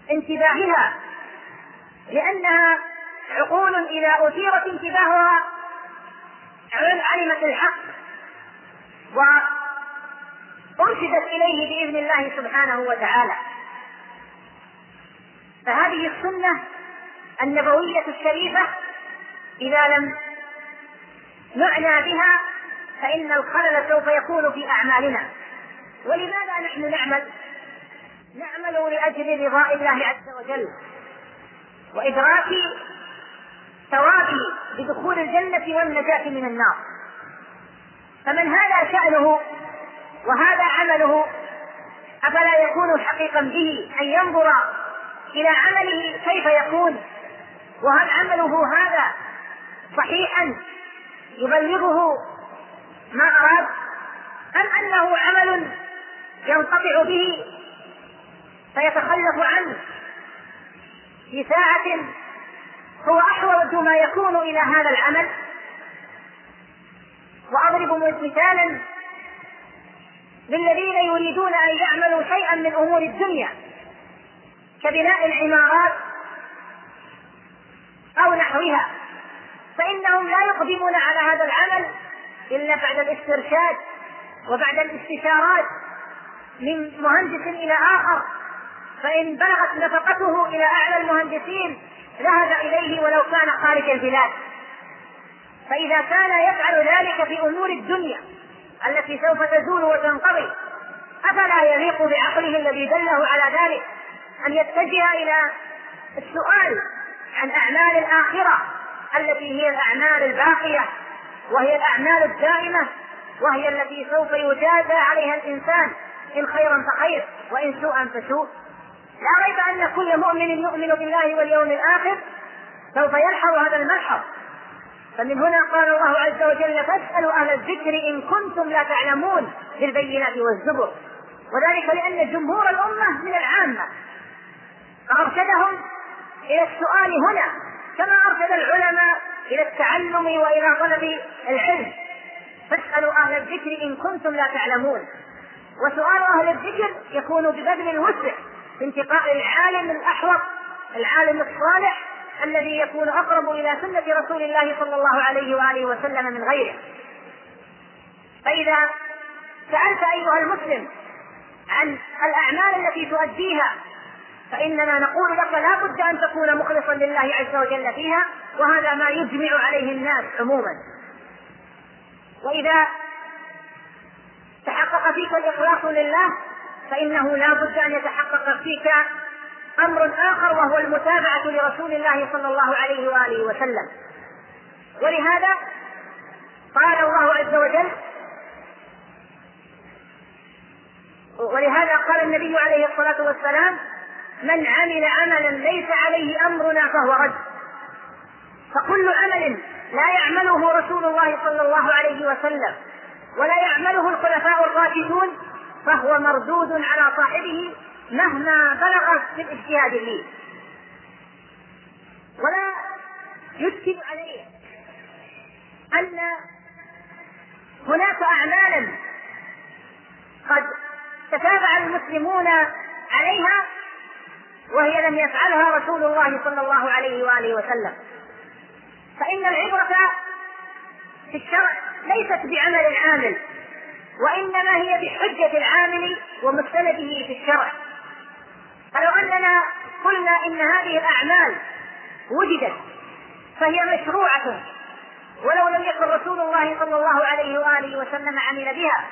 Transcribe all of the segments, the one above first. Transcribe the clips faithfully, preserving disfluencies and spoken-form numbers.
انتباهها، لأنها عقول إذا أثيرت انتباهها علمت الحق وأرشدت إليه بإذن الله سبحانه وتعالى. فهذه السنة النبوية الشريفة إذا لم نعنى بها فإن الخلل سوف يكون في أعمالنا. ولماذا نحن نعمل؟ نعمل لأجل رضاء الله عز وجل وإدراك ثوابه بدخول الجنة والنجاة من النار. فمن هذا شأنه وهذا عمله أفلا يكون حقيقا به أن ينظر إلى عمله كيف يكون، وهل عمله هذا صحيحا يبلغه ما أراد، أم أنه عمل ينقطع به فيتخلف عنه في ساعة هو أحوج ما يكون إلى هذا العمل. وأضرب مثالا للذين يريدون أن يعملوا شيئا من أمور الدنيا كبناء العمارات أو نحوها، فإنهم لا يقدمون على هذا العمل إلا بعد الاسترشاد وبعد الاستشارات من مهندس إلى آخر، فإن بلغت نفقته إلى أعلى المهندسين ذهب إليه ولو كان خارج البلاد. فإذا كان يفعل ذلك في أمور الدنيا التي سوف تزول وتنقضي أفلا يليق بعقله الذي دله على ذلك أن يتجه إلى السؤال عن أعمال الآخرة التي هي الأعمال الباقية وهي الأعمال الدائمة وهي التي سوف يجازى عليها الإنسان إن خيرا فخير وإن سوءا فسوء. لا ريب أن كل مؤمن يؤمن بالله واليوم الآخر سوف يلحظ هذا الملحظ. فمن هنا قال الله عز وجل فاسألوا أهل الذكر إن كنتم لا تعلمون بالبينات والزبر، وذلك لأن جمهور الأمة من العامة فأرشدهم إلى السؤال هنا كما أرشد العلماء إلى التعلم وإلى طلب العلم. فاسألوا أهل الذكر إن كنتم لا تعلمون، وسؤال أهل الذكر يكون ببذل الوسع في انتقاء العالم الأحوط العالم الصالح الذي يكون أقرب إلى سنة رسول الله صلى الله عليه وآله وسلم من غيره. فإذا سألت أيها المسلم عن الأعمال التي تؤديها فإننا نقول لك لا بد أن تكون مخلصا لله عز وجل فيها، وهذا ما يجمع عليه الناس عموما. وإذا تحقق فيك الإخلاص لله فإنه لا بد أن يتحقق فيك أمر آخر وهو المتابعة لرسول الله صلى الله عليه وآله وسلم. ولهذا قال الله عز وجل ولهذا قال النبي عليه الصلاة والسلام من عمل عملا ليس عليه أمرنا فهو رد. فكل عمل لا يعمله رسول الله صلى الله عليه وسلم ولا يعمله الخلفاء الراشدون فهو مردود على صاحبه مهما بلغ في الاجتهاد فيه. ولا يشكل عليه أن هناك أعمالا قد تتابع المسلمون عليها وهي لم يفعلها رسول الله صلى الله عليه وآله وسلم. فإن العبرة في الشرع ليست بعمل العامل وإنما هي بحجة العامل ومستنده في الشرع. فلو أننا قلنا إن هذه الأعمال وجدت فهي مشروعة ولو لم يكن رسول الله صلى الله عليه وآله وسلم عمل بها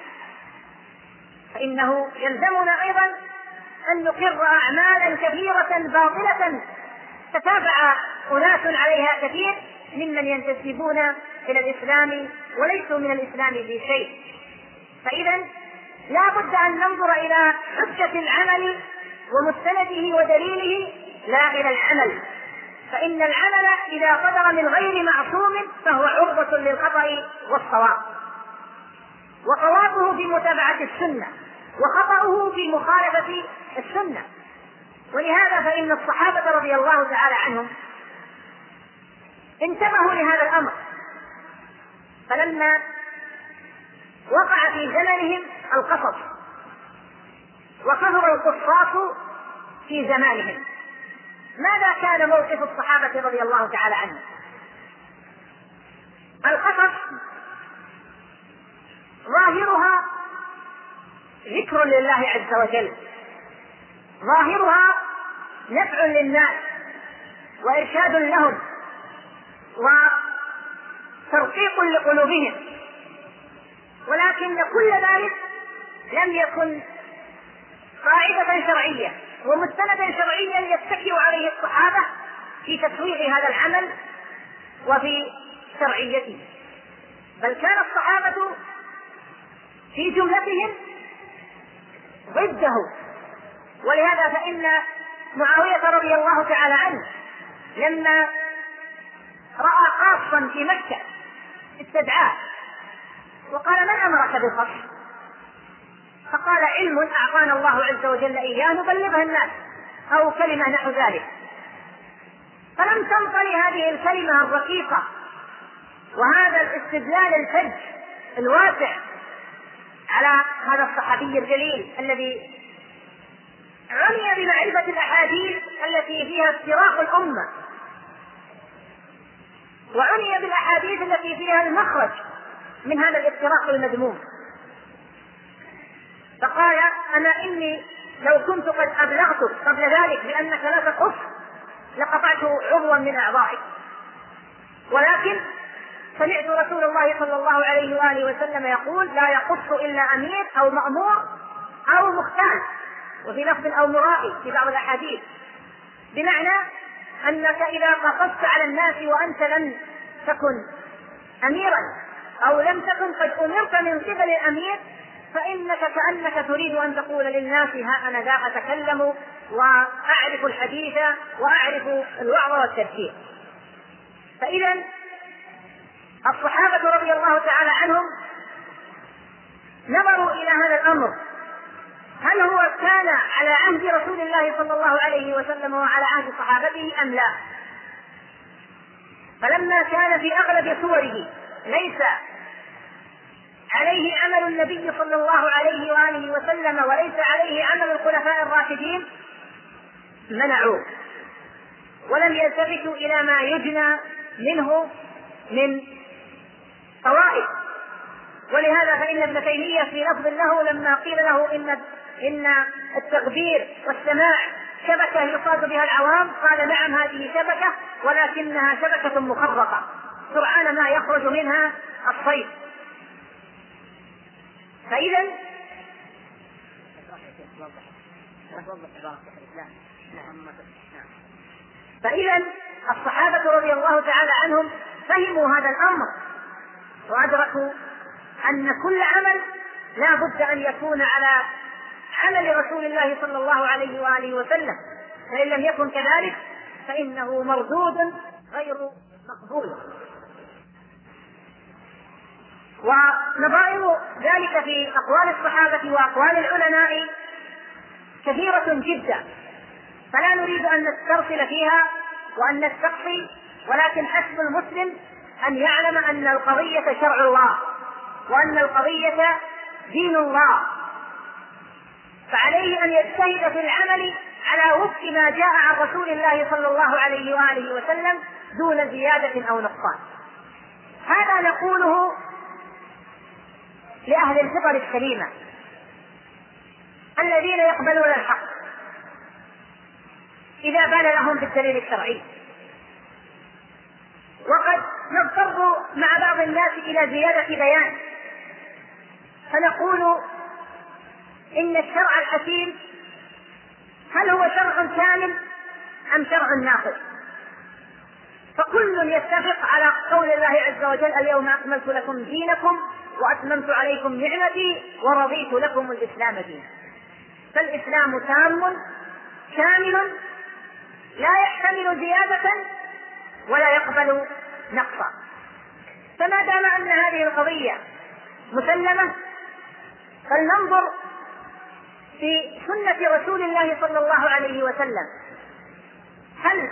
فإنه يلزمنا أيضا أن نقر أعمالا كبيرة باطلة تتابع أناس عليها كثير ممن ينتسبون إلى الإسلام وليسوا من الإسلام في شيء. فإذا لا بد أن ننظر إلى حجة العمل ومستنده ودليله لا إلى العمل، فإن العمل إذا صدر من غير معصوم فهو عرضة للخطأ والصواب، وصوابه في متابعة السنة وخطأه في مخالفة السنة. ولهذا فإن الصحابة رضي الله تعالى عنهم انتبهوا لهذا الأمر، فلما وقع في زمنهم القصص وكثر القصاص في زمانهم ماذا كان موقف الصحابة رضي الله تعالى عنهم؟ القصص ظاهرها ذكر لله عز وجل، ظاهرها نفع للناس وإرشاد لهم وترقيق لقلوبهم، ولكن كل ذلك لم يكن قاعدة شرعية ومستندا شرعيا يتكئ عليه الصحابة في تسويغ هذا العمل وفي شرعيته، بل كان الصحابة في جملتهم ضده. ولهذا فإن معاوية رضي الله تعالى عنه لما رأى قاصا في مكة استدعاه وقال: من أمرك بالقص؟ فقال: علم أعطانا الله عز وجل إياه نبلغها الناس، أو كلمة نحو ذلك. فلم تنطلي هذه الكلمة الرقيقة وهذا الاستدلال الفج الواسع على هذا الصحابي الجليل الذي عني بمعرفة الأحاديث التي فيها افتراق الأمة، وعني بالأحاديث التي فيها المخرج من هذا الافتراق المذموم. فقال: أنا إني لو كنت قد أبلغتك قبل ذلك بأنك لا تقص لقطعت عضوا من أعضائك، ولكن سمعت رسول الله صلى الله عليه وآله وسلم يقول: لا يقص إلا أمير أو مأمور أو مختار، وفي لفظ أو مرائي في بعض الأحاديث، بمعنى أنك إذا قصصت على الناس وأنت لم تكن أميرا أو لم تكن قد أمرت من قبل الأمير فإنك كأنك تريد أن تقول للناس: ها أنا ذا أتكلم وأعرف الحديث وأعرف الوعظ والتذكير. فإذا الصحابة رضي الله تعالى عنهم نظروا إلى هذا الأمر، هل هو كان على عهد رسول الله صلى الله عليه وسلم وعلى عهد صحابته أم لا؟ فلما كان في أغلب صوره ليس عليه عمل النبي صلى الله عليه وآله وسلم وليس عليه عمل الخلفاء الراشدين منعوه ولم يلتفتوا إلى ما يجنى منه من طوائف. ولهذا فإن ابن تيمية في لفظ له لما قيل له إن إن التغبير والسماع شبكة يصاد بها العوام قال: نعم هذه شبكة ولكنها شبكة مخرقة سرعان ما يخرج منها الصيد. فإذا فإذا الصحابة رضي الله تعالى عنهم فهموا هذا الأمر وأدركوا أن كل عمل لا بد أن يكون على عمل رسول الله صلى الله عليه وآله وسلم، فإن لم يكن كذلك فإنه مردود غير مقبول. ونظائر ذلك في أقوال الصحابة وأقوال العلماء كثيرة جدا، فلا نريد أن نسترسل فيها وأن نستقصي، ولكن حسب المسلم أن يعلم أن القضية شرع الله وأن القضية دين الله، فعليه أن يجتهد في العمل على وفق ما جاء عن رسول الله صلى الله عليه وآله وسلم دون زيادة أو نقصان. هذا نقوله لأهل الفطر السليمة الذين يقبلون الحق إذا بان لهم بالدليل الشرعي. وقد نضطر مع بعض الناس إلى زيادة بيان فنقول إن الشرع الحكيم هل هو شرع كامل أم شرع ناقص؟ فكل يتفق على قول الله عز وجل: اليوم أكملت لكم دينكم وأتممت عليكم نعمتي ورضيت لكم الإسلام دينا. فالإسلام تام كامل لا يحتمل زيادة ولا يقبل نقصا. فما دام أن هذه القضية مسلمة فلننظر في سنة رسول الله صلى الله عليه وسلم، هل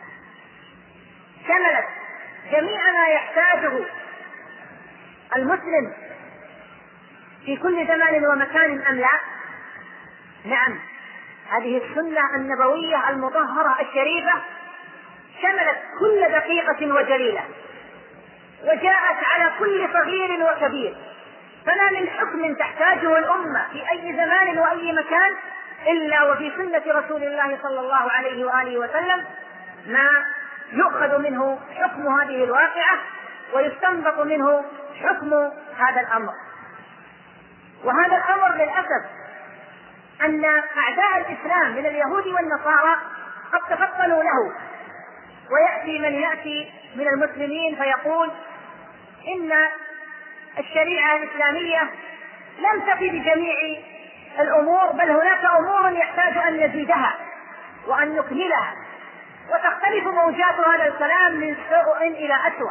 شملت جميع ما يحتاجه المسلم في كل زمان ومكان أم لا؟ نعم، هذه السنة النبوية المطهرة الشريفة شملت كل دقيقة وجليلة، وجاءت على كل صغير وكبير، فما من حكم تحتاجه الأمة في أي زمان وأي مكان إلا وفي سنة رسول الله صلى الله عليه وآله وسلم ما يؤخذ منه حكم هذه الواقعة ويستنبط منه حكم هذا الأمر. وهذا الأمر للأسف أن أعداء الإسلام من اليهود والنصارى قد تفطنوا له، ويأتي من يأتي من المسلمين فيقول إن الشريعة الإسلامية لم تفي بجميع الأمور، بل هناك أمور يحتاج أن نزيدها وأن نكملها، وتختلف موجات هذا الكلام من سوء إلى أسوأ.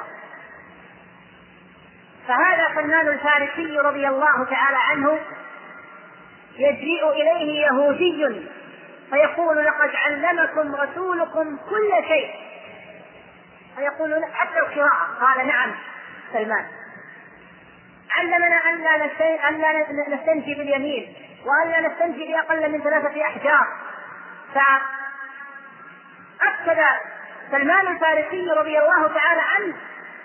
فهذا سلمان الفارسي رضي الله تعالى عنه يجيء إليه يهودي فيقول لقد علمكم رسولكم كل شيء، فيقول حتى القراءة، قال نعم سلمان، علمنا أن لا نستنجي باليمين وأن لا نستنجي بأقل من ثلاثة أحجار. فأكد سلمان الفارسي رضي الله تعالى عنه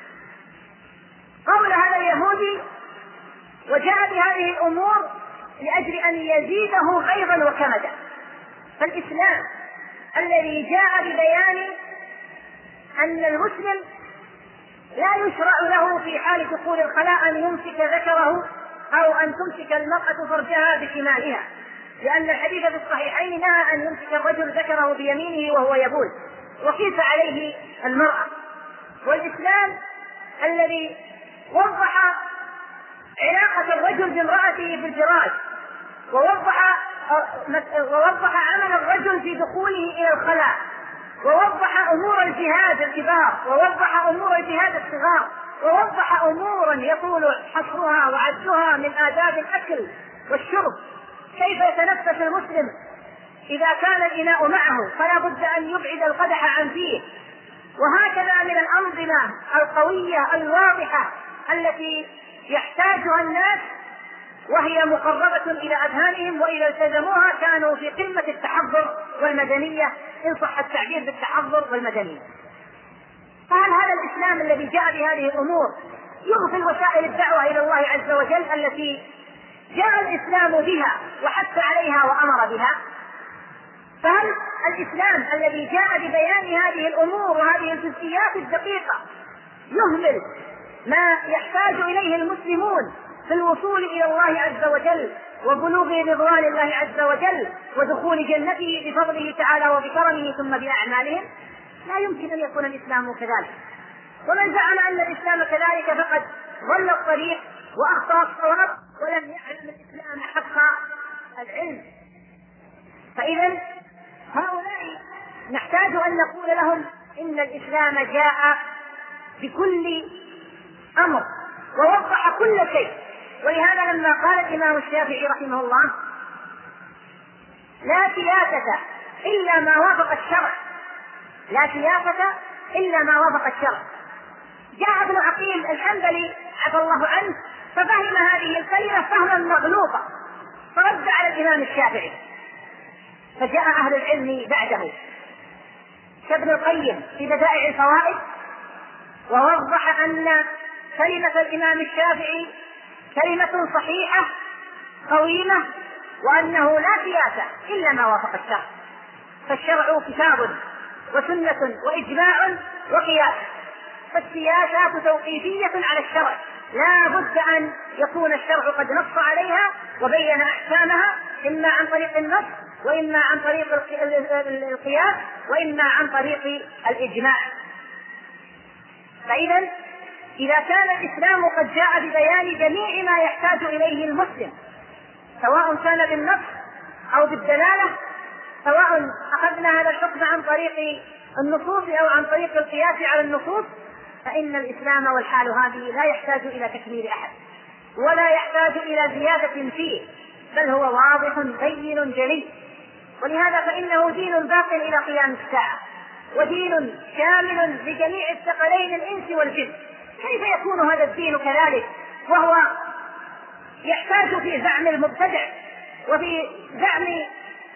قول هذا اليهودي وجاء بهذه الأمور لأجل أن يزيده غيظا وكمدا. فالإسلام الذي جاء ببيان أن المسلم لا يشرع له في حال دخول الخلاء أن يمسك ذكره أو أن تمسك المرأة فرجها بشمالها، لأن الحديث في الصحيحين نهى أن يمسك الرجل ذكره بيمينه وهو يبول، وكيف عليه المرأة. والإسلام الذي وضح علاقة الرجل بامرأته في الفراش، ووضح ووضح عمل الرجل في دخوله إلى الخلاء، ووضح أمور الجهاد الكبار، ووضح أمور الجهاد الصغار، ووضح أمورا يطول حصرها وعدها من آداب الأكل والشرب، كيف يتنفس المسلم إذا كان الإناء معه فلا بد أن يبعد القدح عن فيه، وهكذا من الأنظمة القوية الواضحة التي يحتاجها الناس وهي مقربة إلى أذهانهم، وإذا التزموها كانوا في قمة التحضر والمدنية إن صح التعبير بالتحضر والمدنية. فهل هذا الإسلام الذي جاء بهذه الأمور يغفل وسائل الدعوة إلى الله عز وجل التي جاء الإسلام بها وحث عليها وأمر بها؟ فهل الإسلام الذي جاء ببيان هذه الأمور وهذه الجزئيات الدقيقة يهمل ما يحتاج إليه المسلمون في الوصول إلى الله عز وجل وبلوغ رضوان الله عز وجل ودخول جنته بفضله تعالى وبكرمه ثم بأعمالهم؟ لا يمكن أن يكون الإسلام كذلك. ومن زعم أن الإسلام كذلك فقد ضل الطريق وأخطأ الصواب ولم يعلم الإسلام حق العلم. فإذا هؤلاء نحتاج أن نقول لهم إن الإسلام جاء بكل أمر ووضح كل شيء. ولهذا لما قال الإمام الشافعي رحمه الله لا سياسة إلا ما وافق الشرع، لا سياسة إلا ما وافق الشرع، جاء ابن عقيل الحنبلي عفى الله عنه ففهم هذه الكلمة فهما مغلوطا فرد على الإمام الشافعي، فجاء أهل العلم بعده كابن القيم في بدائع الفوائد ووضح أن كلمة الإمام الشافعي كلمة صحيحة قويمة، وأنه لا سياسة إلا ما وافق الشرع، فالشرع كتاب وسنة وإجماع وقياس، فالسياسات توقيفية على الشرع، لا بد أن يكون الشرع قد نص عليها وبين أحكامها إما عن طريق النص وإما عن طريق القياس وإما عن طريق الإجماع. فإذا إذا كان الإسلام قد جاء ببيان جميع ما يحتاج إليه المسلم سواء كان بالنص أو بالدلالة، سواء أخذنا هذا الحكم عن طريق النصوص أو عن طريق القياس على النصوص، فإن الإسلام والحال هذه لا يحتاج إلى تكميل أحد ولا يحتاج إلى زيادة فيه، بل هو واضح بين جلي. ولهذا فإنه دين باق إلى قيام الساعة، ودين شامل لجميع الثقلين الإنس والجن. كيف يكون هذا الدين كذلك وهو يحتاج في زعم المبتدع وفي زعم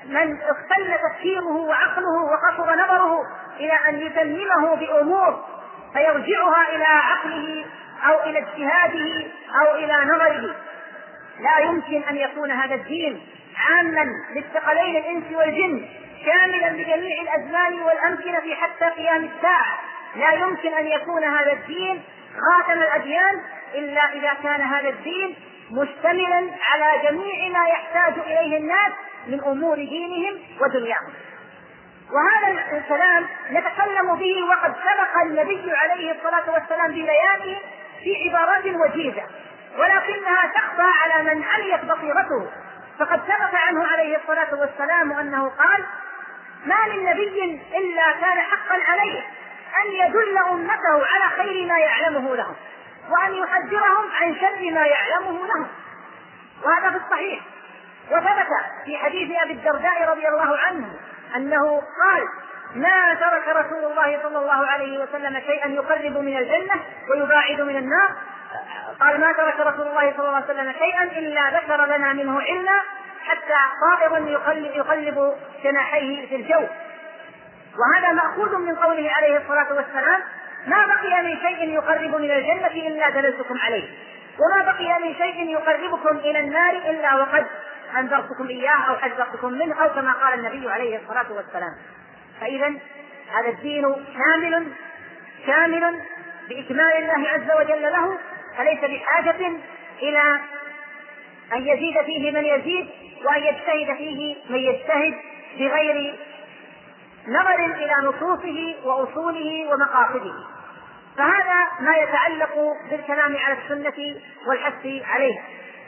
من اختل تفكيره وعقله وقصر نظره إلى أن يتممه بأمور فيرجعها إلى عقله أو إلى اجتهاده أو إلى نظره. لا يمكن أن يكون هذا الدين عاما للثقلين الإنس والجن شاملا لجميع الأزمان والأمكنة حتى قيام الساعة. لا يمكن أن يكون هذا الدين خاتم الأديان إلا إذا كان هذا الدين مشتملا على جميع ما يحتاج إليه الناس من أمور دينهم ودنياهم. وهذا الكلام نتكلم به وقد سبق النبي عليه الصلاة والسلام ببيانه في عبارات وجيزة، ولكنها تخفى على من عليت بصيرته. فقد ثبت عنه عليه الصلاة والسلام أنه قال: ما من نبي إلا كان حقا عليه أن يدل أمته على خير ما يعلمه لهم وأن يحذرهم عن شر ما يعلمه لهم. وهذا في الصحيح. وثبت في حديث أبي الدرداء رضي الله عنه أنه قال: ما ترك رسول الله صلى الله عليه وسلم شيئا يقرب من الجنة ويباعد من النار. قال: ما ترك رسول الله صلى الله عليه وسلم شيئا إلا ذكر لنا منه علما حتى طائر يقلب جناحيه في الجو. وهذا مأخوذ من قوله عليه الصلاة والسلام: ما بقي من شيء يقرب من الجنة إلا دللتكم عليه، وما بقي من شيء يقربكم إلى النار إلا وقد أنذرتكم إياه أو حذرتكم منه، أو كما قال النبي عليه الصلاة والسلام. فإذا هذا الدين شامل شامل بإكمال الله عز وجل له، فليس بحاجة إلى أن يزيد فيه من يزيد وأن يجتهد فيه من يجتهد بغير نظر إلى نصوصه وأصوله ومقاصده. فهذا ما يتعلق بالكلام على السنة والحث عليها.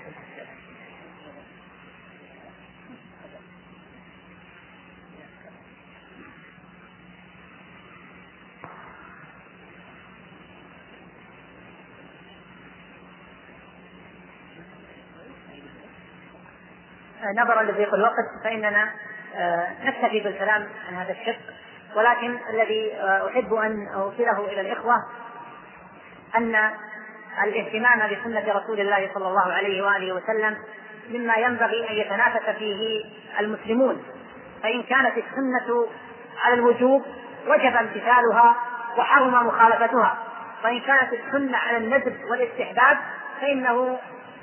نظرا لضيق الوقت فإننا نكتفي بالكلام عن هذا الشق، ولكن الذي أحب أن أوصله إلى الإخوة أن الاهتمام بسنة رسول الله صلى الله عليه وآله وسلم مما ينبغي أن يتنافس فيه المسلمون. فإن كانت السنة على الوجوب وجب امتثالها وحرم مخالفتها، وإن كانت السنة على الندب والاستحباب فإنه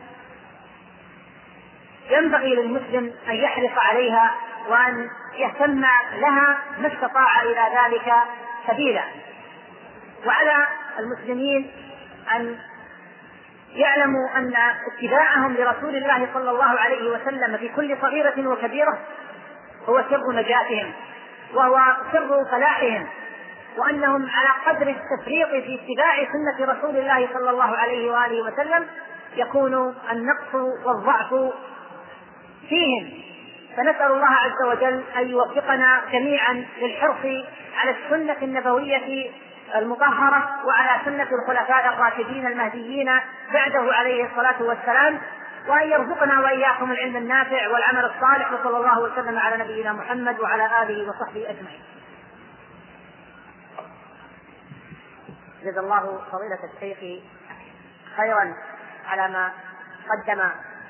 ينبغي للمسلم أن يحرص عليها وأن يهتم لها ما استطاع إلى ذلك سبيلا. وعلى المسلمين أن يعلموا أن اتباعهم لرسول الله صلى الله عليه وسلم في كل صغيرة وكبيرة هو سر نجاتهم وهو سر فلاحهم، وأنهم على قدر التفريط في اتباع سنة رسول الله صلى الله عليه وآله وسلم يكون النقص والضعف فيهم. فنسأل الله عز وجل أن يوفقنا جميعا للحرص على السنة النبوية المطهرة وعلى سنة الخلفاء الراشدين المهديين بعده عليه الصلاة والسلام، وأن يرزقنا وإياكم العلم النافع والعمل الصالح، وصلى الله وسلم على نبينا محمد وعلى آله وصحبه أجمعين. جزا الله فضيلة الشيخ خيرا على ما قدم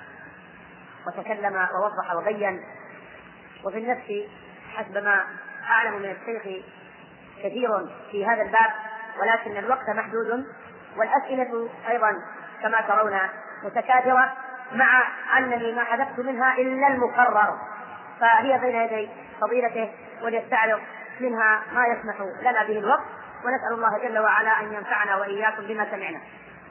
وتكلم ووضح وبين. وفي النفس حسب ما أعلم من الشيخ كثير في هذا الباب، ولكن الوقت محدود والأسئلة أيضا كما ترون متكاثرة، مع أنني ما حذفت منها إلا المقرر، فهي بين يدي فضيلته وليستعرض منها ما يسمح لنا به الوقت، ونسأل الله جل وعلا أن ينفعنا وإياكم بما سمعنا.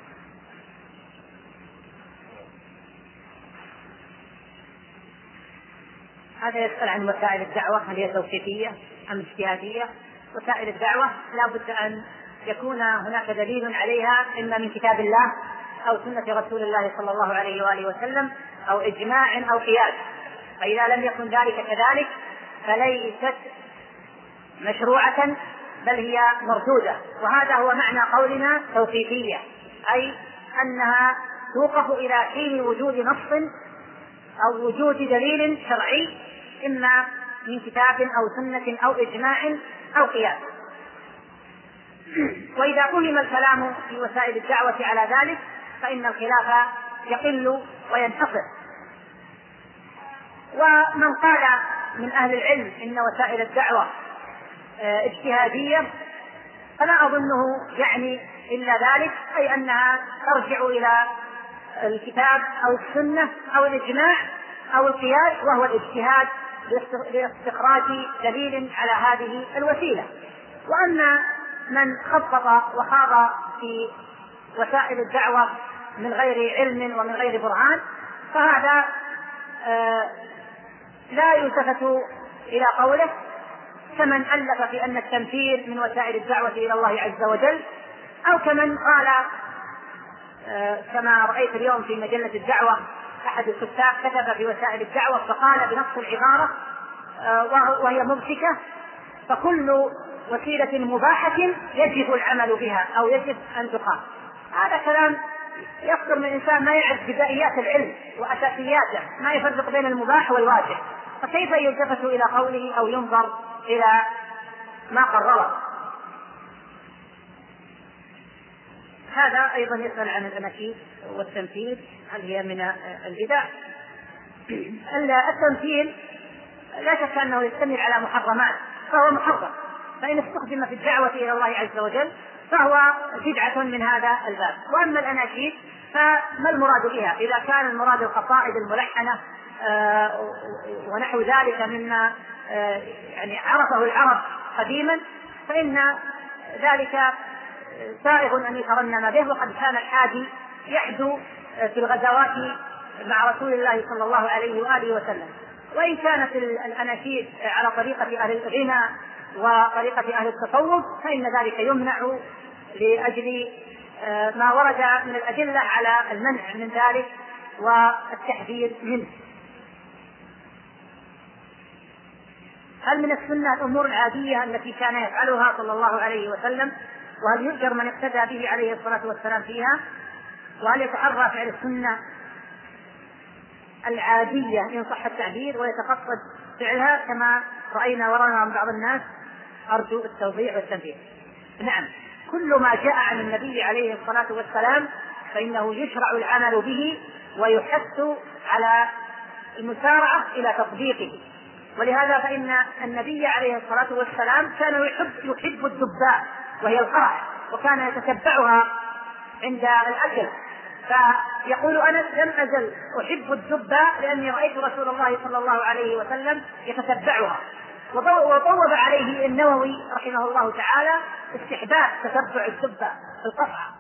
هذا يسأل عن وسائل الدعوة، هل هي توقيفية أم اجتهادية؟ وسائل الدعوة لا بد أن يكون هناك دليل عليها إما من كتاب الله أو سنة رسول الله صلى الله عليه وآله وسلم أو إجماع أو قياس، فإذا لم يكن ذلك كذلك فليست مشروعة بل هي مردودة. وهذا هو معنى قولنا توقيفية، أي أنها توقف إلى حين وجود نص أو وجود دليل شرعي إما من كتاب أو سنة أو إجماع أو قياس. وإذا فهم الكلام في وسائل الدعوة على ذلك فإن الخلاف يقل وينحصر. ومن قال من أهل العلم إن وسائل الدعوة اجتهادية، فلا أظنه يعني إلا ذلك، أي أنها ترجع إلى الكتاب أو السنة أو الإجماع أو القياس، وهو الاجتهاد لاستخراج دليل على هذه الوسيلة. وأما من خطط وخاض في وسائل الدعوة من غير علم ومن غير برهان فهذا آه لا يلتفت إلى قوله، كمن ألف في أن التمثيل من وسائل الدعوة إلى الله عز وجل، أو كمن قال آه كما رأيت اليوم في مجلة الدعوة أحد الكتاب كتب في وسائل الدعوة فقال بنص العبارة آه وهي ممسكة: فكل وسيلة مباحة يجب العمل بها أو يجب أن تقام. هذا كلام يصدر من إنسان ما يعرف بدائيات العلم وأساسياته، ما يفرق بين المباح والواجب، فكيف يلتفت إلى قوله أو ينظر إلى ما قرره؟ هذا أيضا يسأل عن الأناشيد والتمثيل، هل هي من البدع؟ التمثيل لا شك أنه يشتمل على محرمات، فهو محرم، فإن استخدم في الدعوة إلى الله عز وجل فهو بدعة من هذا الباب. وأما الأناشيد فما المراد بها؟ إذا كان المراد القصائد الملحنة آه ونحو ذلك مما آه يعني عرفه العرب قديما فإن ذلك سائغ أن يترنم به، وقد كان الحاجي يحدو في الغزوات مع رسول الله صلى الله عليه وآله وسلم. وإن كانت الأناشيد على طريقة أهل الغنى وطريقة أهل التصوف فإن ذلك يمنع لأجل ما ورد من الأدلة على المنع من ذلك والتحذير منه. هل من السنة الأمور العادية التي كان يفعلها صلى الله عليه وسلم؟ وهل يؤجر من اقتدى به عليه الصلاة والسلام فيها؟ وهل يتحرى فعل السنة العادية إن صح التعبير ويتقصد فعلها كما رأينا ورانا من بعض الناس؟ أرجو التوضيح والتنبيه. نعم، كل ما جاء عن النبي عليه الصلاة والسلام فإنه يشرع العمل به ويحث على المسارعة إلى تطبيقه. ولهذا فإن النبي عليه الصلاة والسلام كان يحب, يحب الدباء وهي القرع، وكان يتتبعها عند الأكل، فيقول أنس: لم أزل أحب الدباء لأني رأيت رسول الله صلى الله عليه وسلم يتتبعها. وطوب عليه النووي رحمه الله تعالى استحباب تتبع الدباء في القصعة.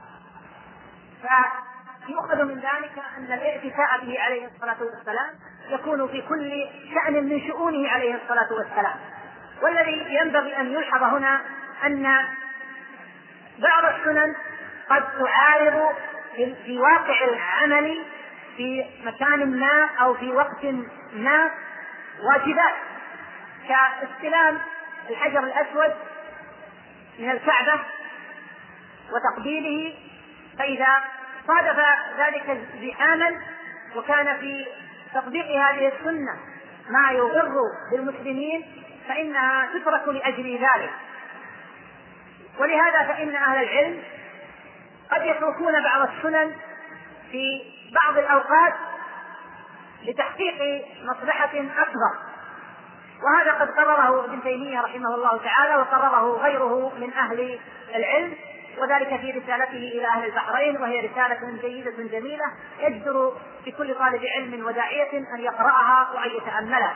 فيؤخذ من ذلك أن الاعتكاء به عليه الصلاة والسلام يكون في كل شأن من شؤونه عليه الصلاة والسلام. والذي ينبغي أن يلحظ هنا أن بعض السنن قد تعارض في واقع العمل في مكان ما أو في وقت ما واجبات، كاستلام الحجر الأسود من الكعبة وتقبيله، فإذا صادف ذلك زحاما وكان في تطبيق هذه السنة ما يضر بالمسلمين فإنها تترك لأجل ذلك. ولهذا فإن أهل العلم قد يتركون بعض السنن في بعض الأوقات لتحقيق مصلحة أكبر، وهذا قد قرره ابن تيمية رحمه الله تعالى وقرره غيره من أهل العلم، وذلك في رسالته إلى أهل البحرين، وهي رسالة جيدة جميلة يجدر في كل طالب علم وداعية أن يقرأها وأن يتأملها.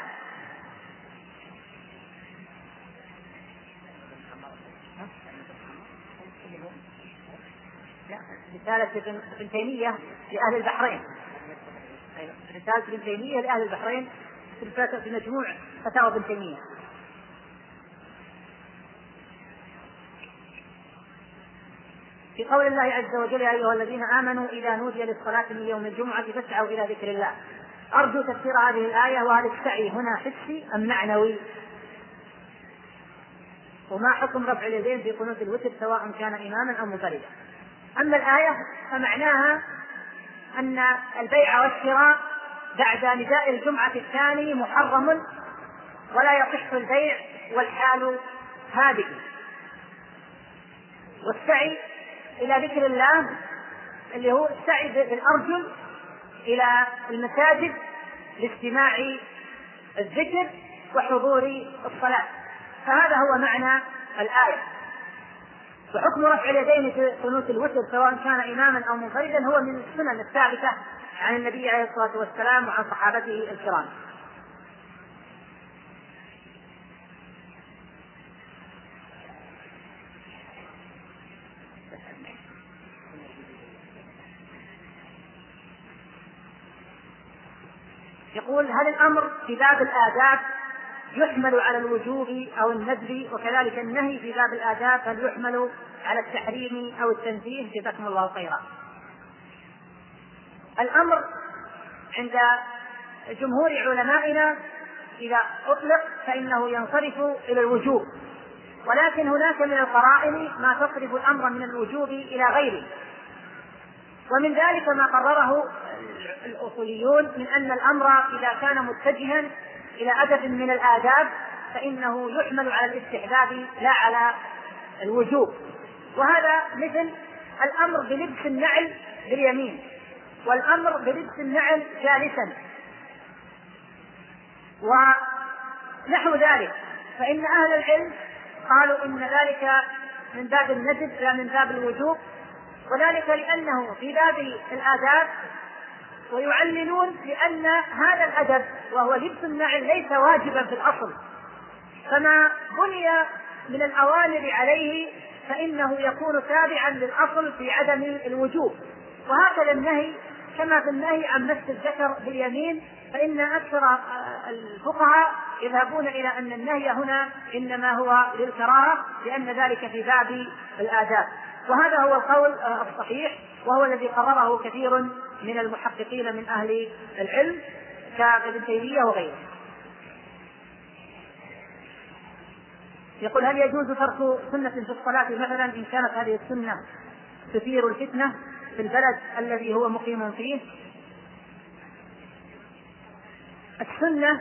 رسالة ابن تيمية لأهل البحرين، رسالة ابن تيمية لأهل البحرين في مجموع فتاوى ابن تيمية. في قول الله عز وجل: يا أيها الذين آمنوا إذا نودي للصلاة من يوم الجمعة فاسعوا إلى ذكر الله. أرجو تفسير هذه الآية، وهل السعي هنا حسي أم معنوي؟ وما حكم رفع اليدين في قنوت الوتر سواء كان إماما أو منفردا؟ أما الآية فمعناها أن البيع والشراء بعد نداء الجمعة الثاني محرم، ولا يصح البيع والحال هذه. والسعي إلى ذكر الله اللي هو السعي بالأرجل إلى المساجد لاستماع الذكر وحضور الصلاة. فهذا هو معنى الآية. وحكم رفع اليدين في قنوت الوتر سواء كان إماما أو منفردا هو من السنن الثابتة عن النبي عليه الصلاة والسلام وعن صحابته الكرام. يقول: هل الأمر في باب الآداب يحمل على الوجوب أو الندب، وكذلك النهي في باب الآداب هل يحمل على التحريم أو التنزيه؟ جزاكم الله خيرا. الأمر عند جمهور علمائنا إذا أطلق فإنه ينصرف إلى الوجوب، ولكن هناك من القرائن ما تصرف الأمر من الوجوب إلى غيره، ومن ذلك ما قرره الأصوليون من أن الأمر إذا كان متجها إلى أدب من الآداب فإنه يحمل على الاستحباب لا على الوجوب. وهذا مثل الأمر بلبس النعل باليمين والأمر بلبس النعل جالسا ونحو ذلك، فإن أهل العلم قالوا إن ذلك من باب الندب لا من باب الوجوب، وذلك لأنه في باب الآداب، ويعللون بأن هذا الأدب وهو لبس النعل ليس واجبا في الأصل، فما بني من الأوامر عليه فإنه يكون تابعا للأصل في عدم الوجوب. وهكذا النهي كما في النهي عن مس الذكر باليمين، فإن أكثر الفقهاء يذهبون إلى أن النهي هنا إنما هو للكراهة لأن ذلك في باب الآداب، وهذا هو القول الصحيح وهو الذي قرره كثير من المحققين من أهل العلم كابن تيمية وغيره. يقول: هل يجوز ترك سنة في الصلاة مثلا إن كانت هذه السنة تثير الفتنة في البلد الذي هو مقيم فيه؟ السنة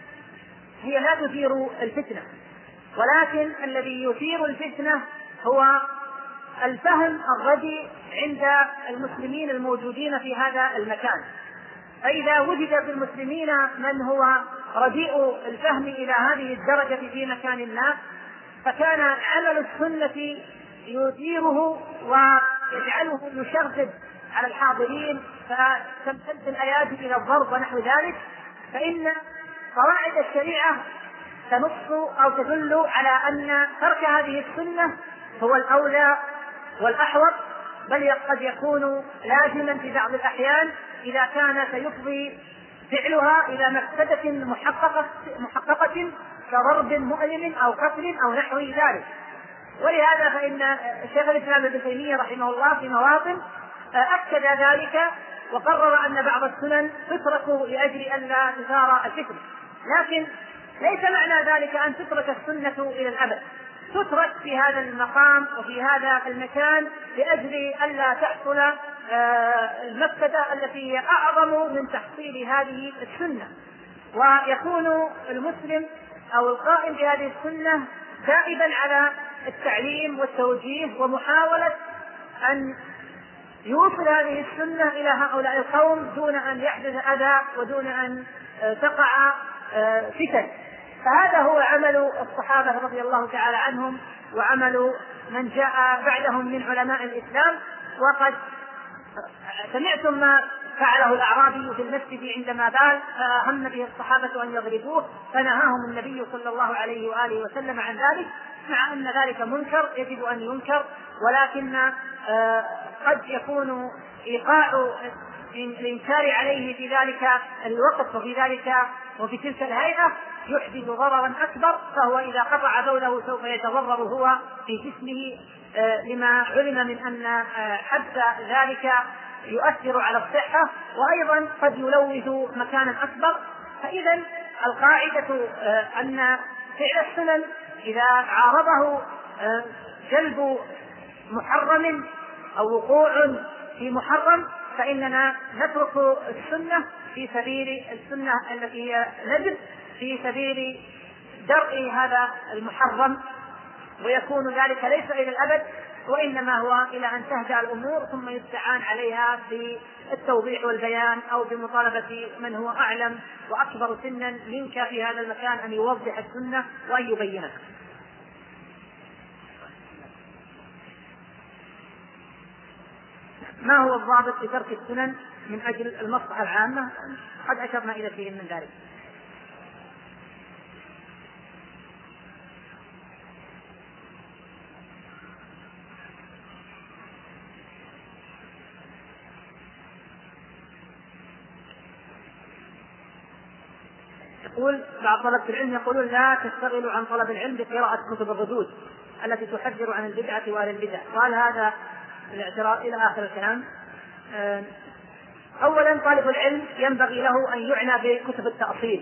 هي لا تثير الفتنة، ولكن الذي يثير الفتنة هو الفهم الرديء عند المسلمين الموجودين في هذا المكان. فإذا وجد في المسلمين من هو رديء الفهم إلى هذه الدرجة في مكان ما، فكان عمل السنة يثيره ويجعله يشغب على الحاضرين فتمتد الأيادي إلى الضرب ونحو ذلك، فإن قواعد الشريعة تنص أو تدل على أن ترك هذه السنة هو الأولى والأحوط، بل قد يكون لازما في بعض الأحيان إذا كان سيفضي فعلها إلى مفسدة محققة, محققة كضرب مؤلم أو قتل أو نحو ذلك. ولهذا فإن شيخ الإسلام ابن تيمية رحمه الله في مواطن أكد ذلك وقرر أن بعض السنن تترك لأجل أن لا تثار الفتنة، لكن ليس معنى ذلك أن تترك السنة إلى الأبد، تترك في هذا المقام وفي هذا المكان لأجل أن لا تحصل المفسدة التي هي أعظم من تحصيل هذه السنة، ويكون المسلم أو القائم بهذه السنة دائبا على التعليم والتوجيه ومحاولة أن يوصل هذه السنة إلى هؤلاء القوم دون أن يحدث أذى ودون أن تقع فتن. فهذا هو عمل الصحابة رضي الله تعالى عنهم وعمل من جاء بعدهم من علماء الإسلام. وقد سمعتم ما فعله الأعرابي في المسجد عندما بال فهم به الصحابة أن يضربوه فنهاهم النبي صلى الله عليه وآله وسلم عن ذلك، مع أن ذلك منكر يجب أن ينكر، ولكن قد يكون إيقاع الإنكار عليه في ذلك الوقت وفي ذلك وفي تلك الهيئة يحدث ضررا أكبر، فهو إذا قطع بوله سوف يتضرر هو في جسمه لما علم من أن حبس ذلك يؤثر على الصحة وأيضا قد يلوث مكانا أكبر. فإذا القاعدة أن فعل السنن إذا عارضه جلب محرم أو وقوع في محرم فإننا نترك السنة في سبيل السنة التي هي ندب في سبيل درء هذا المحرم، ويكون ذلك ليس إلى الأبد وإنما هو إلى أن تهدأ الأمور ثم يستعان عليها في التوضيح والبيان أو بمطالبة من هو أعلم وأكبر سنا منك في هذا المكان أن يوضح السنة وأن يبينها. ما هو الضابط في ترك السنن من أجل المصلحة العامة؟ قد أشرنا إلى شيء من ذلك. يقول بعض طلبة العلم يقولون لا تشتغلوا عن طلب العلم بقراءة كتب الردود التي تحذر عن البدعة وأهل البدع. قال هذا الاعتراض إلى آخر الكلام. أولا طالب العلم ينبغي له أن يعنى بكتب التأصيل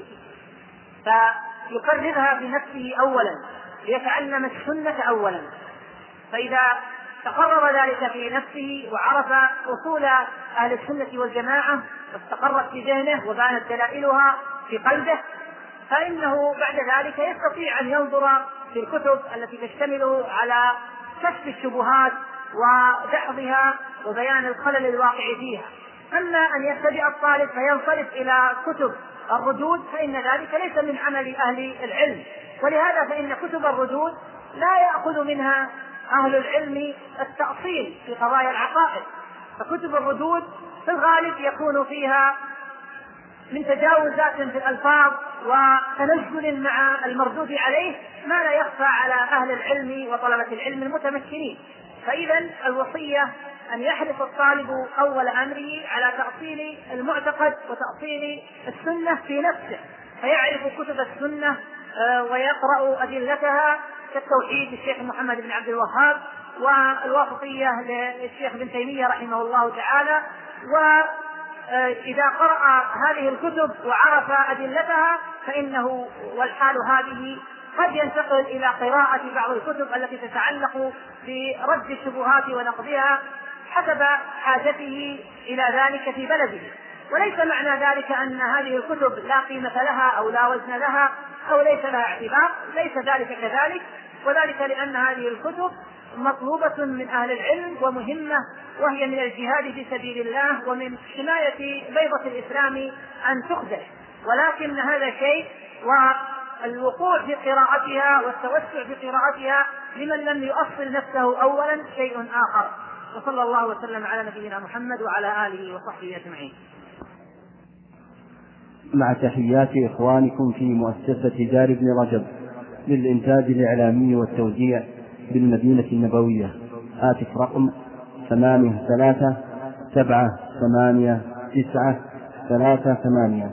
فيقررها بنفسه أولا ليتعلم السنة أولا، فإذا تقرر ذلك في نفسه وعرف أصول أهل السنة والجماعة واستقرت في ذهنه وبانت دلائلها في قلبه فإنه بعد ذلك يستطيع أن ينظر في الكتب التي تشتمل على كشف الشبهات ودحضها وبيان الخلل الواقع فيها. أما أن يبتدئ الطالب فينصرف إلى كتب الردود فإن ذلك ليس من عمل أهل العلم، ولهذا فإن كتب الردود لا يأخذ منها أهل العلم التأصيل في قضايا العقائد، فكتب الردود في الغالب يكون فيها من تجاوزات في الألفاظ وتنزل مع المردود عليه ما لا يخفى على أهل العلم وطلبة العلم المتمكنين. فإذا الوصية أن يحرص الطالب أول أمره على تأصيل المعتقد وتأصيل السنة في نفسه، فيعرف كتب السنة ويقرأ أدلتها كالتوحيد للشيخ محمد بن عبد الوهاب والواسطية للشيخ ابن تيمية رحمه الله تعالى. وإذا قرأ هذه الكتب وعرف أدلتها فإنه والحال هذه قد ينتقل إلى قراءة بعض الكتب التي تتعلق برد الشبهات ونقضها حسب حاجته إلى ذلك في بلده. وليس معنى ذلك أن هذه الكتب لا قيمة لها أو لا وزن لها أو ليس لها اعتبار، ليس ذلك كذلك، وذلك لأن هذه الكتب مطلوبة من أهل العلم ومهمة، وهي من الجهاد في سبيل الله ومن حماية بيضة الإسلام أن تخزل، ولكن هذا شيء والوقوع في قراءتها والتوسع في قراءتها لمن لم يؤصل نفسه أولا شيء آخر. وصلى الله وسلم على نبينا محمد وعلى آله وصحبه أجمعين. مع تحيات إخوانكم في مؤسسة دار ابن رجب للإنتاج الإعلامي والتوزيع بالمدينة النبوية. هاتف رقم ثمانية ثلاثة سبعة ثمانية تسعة ثلاثة ثمانية.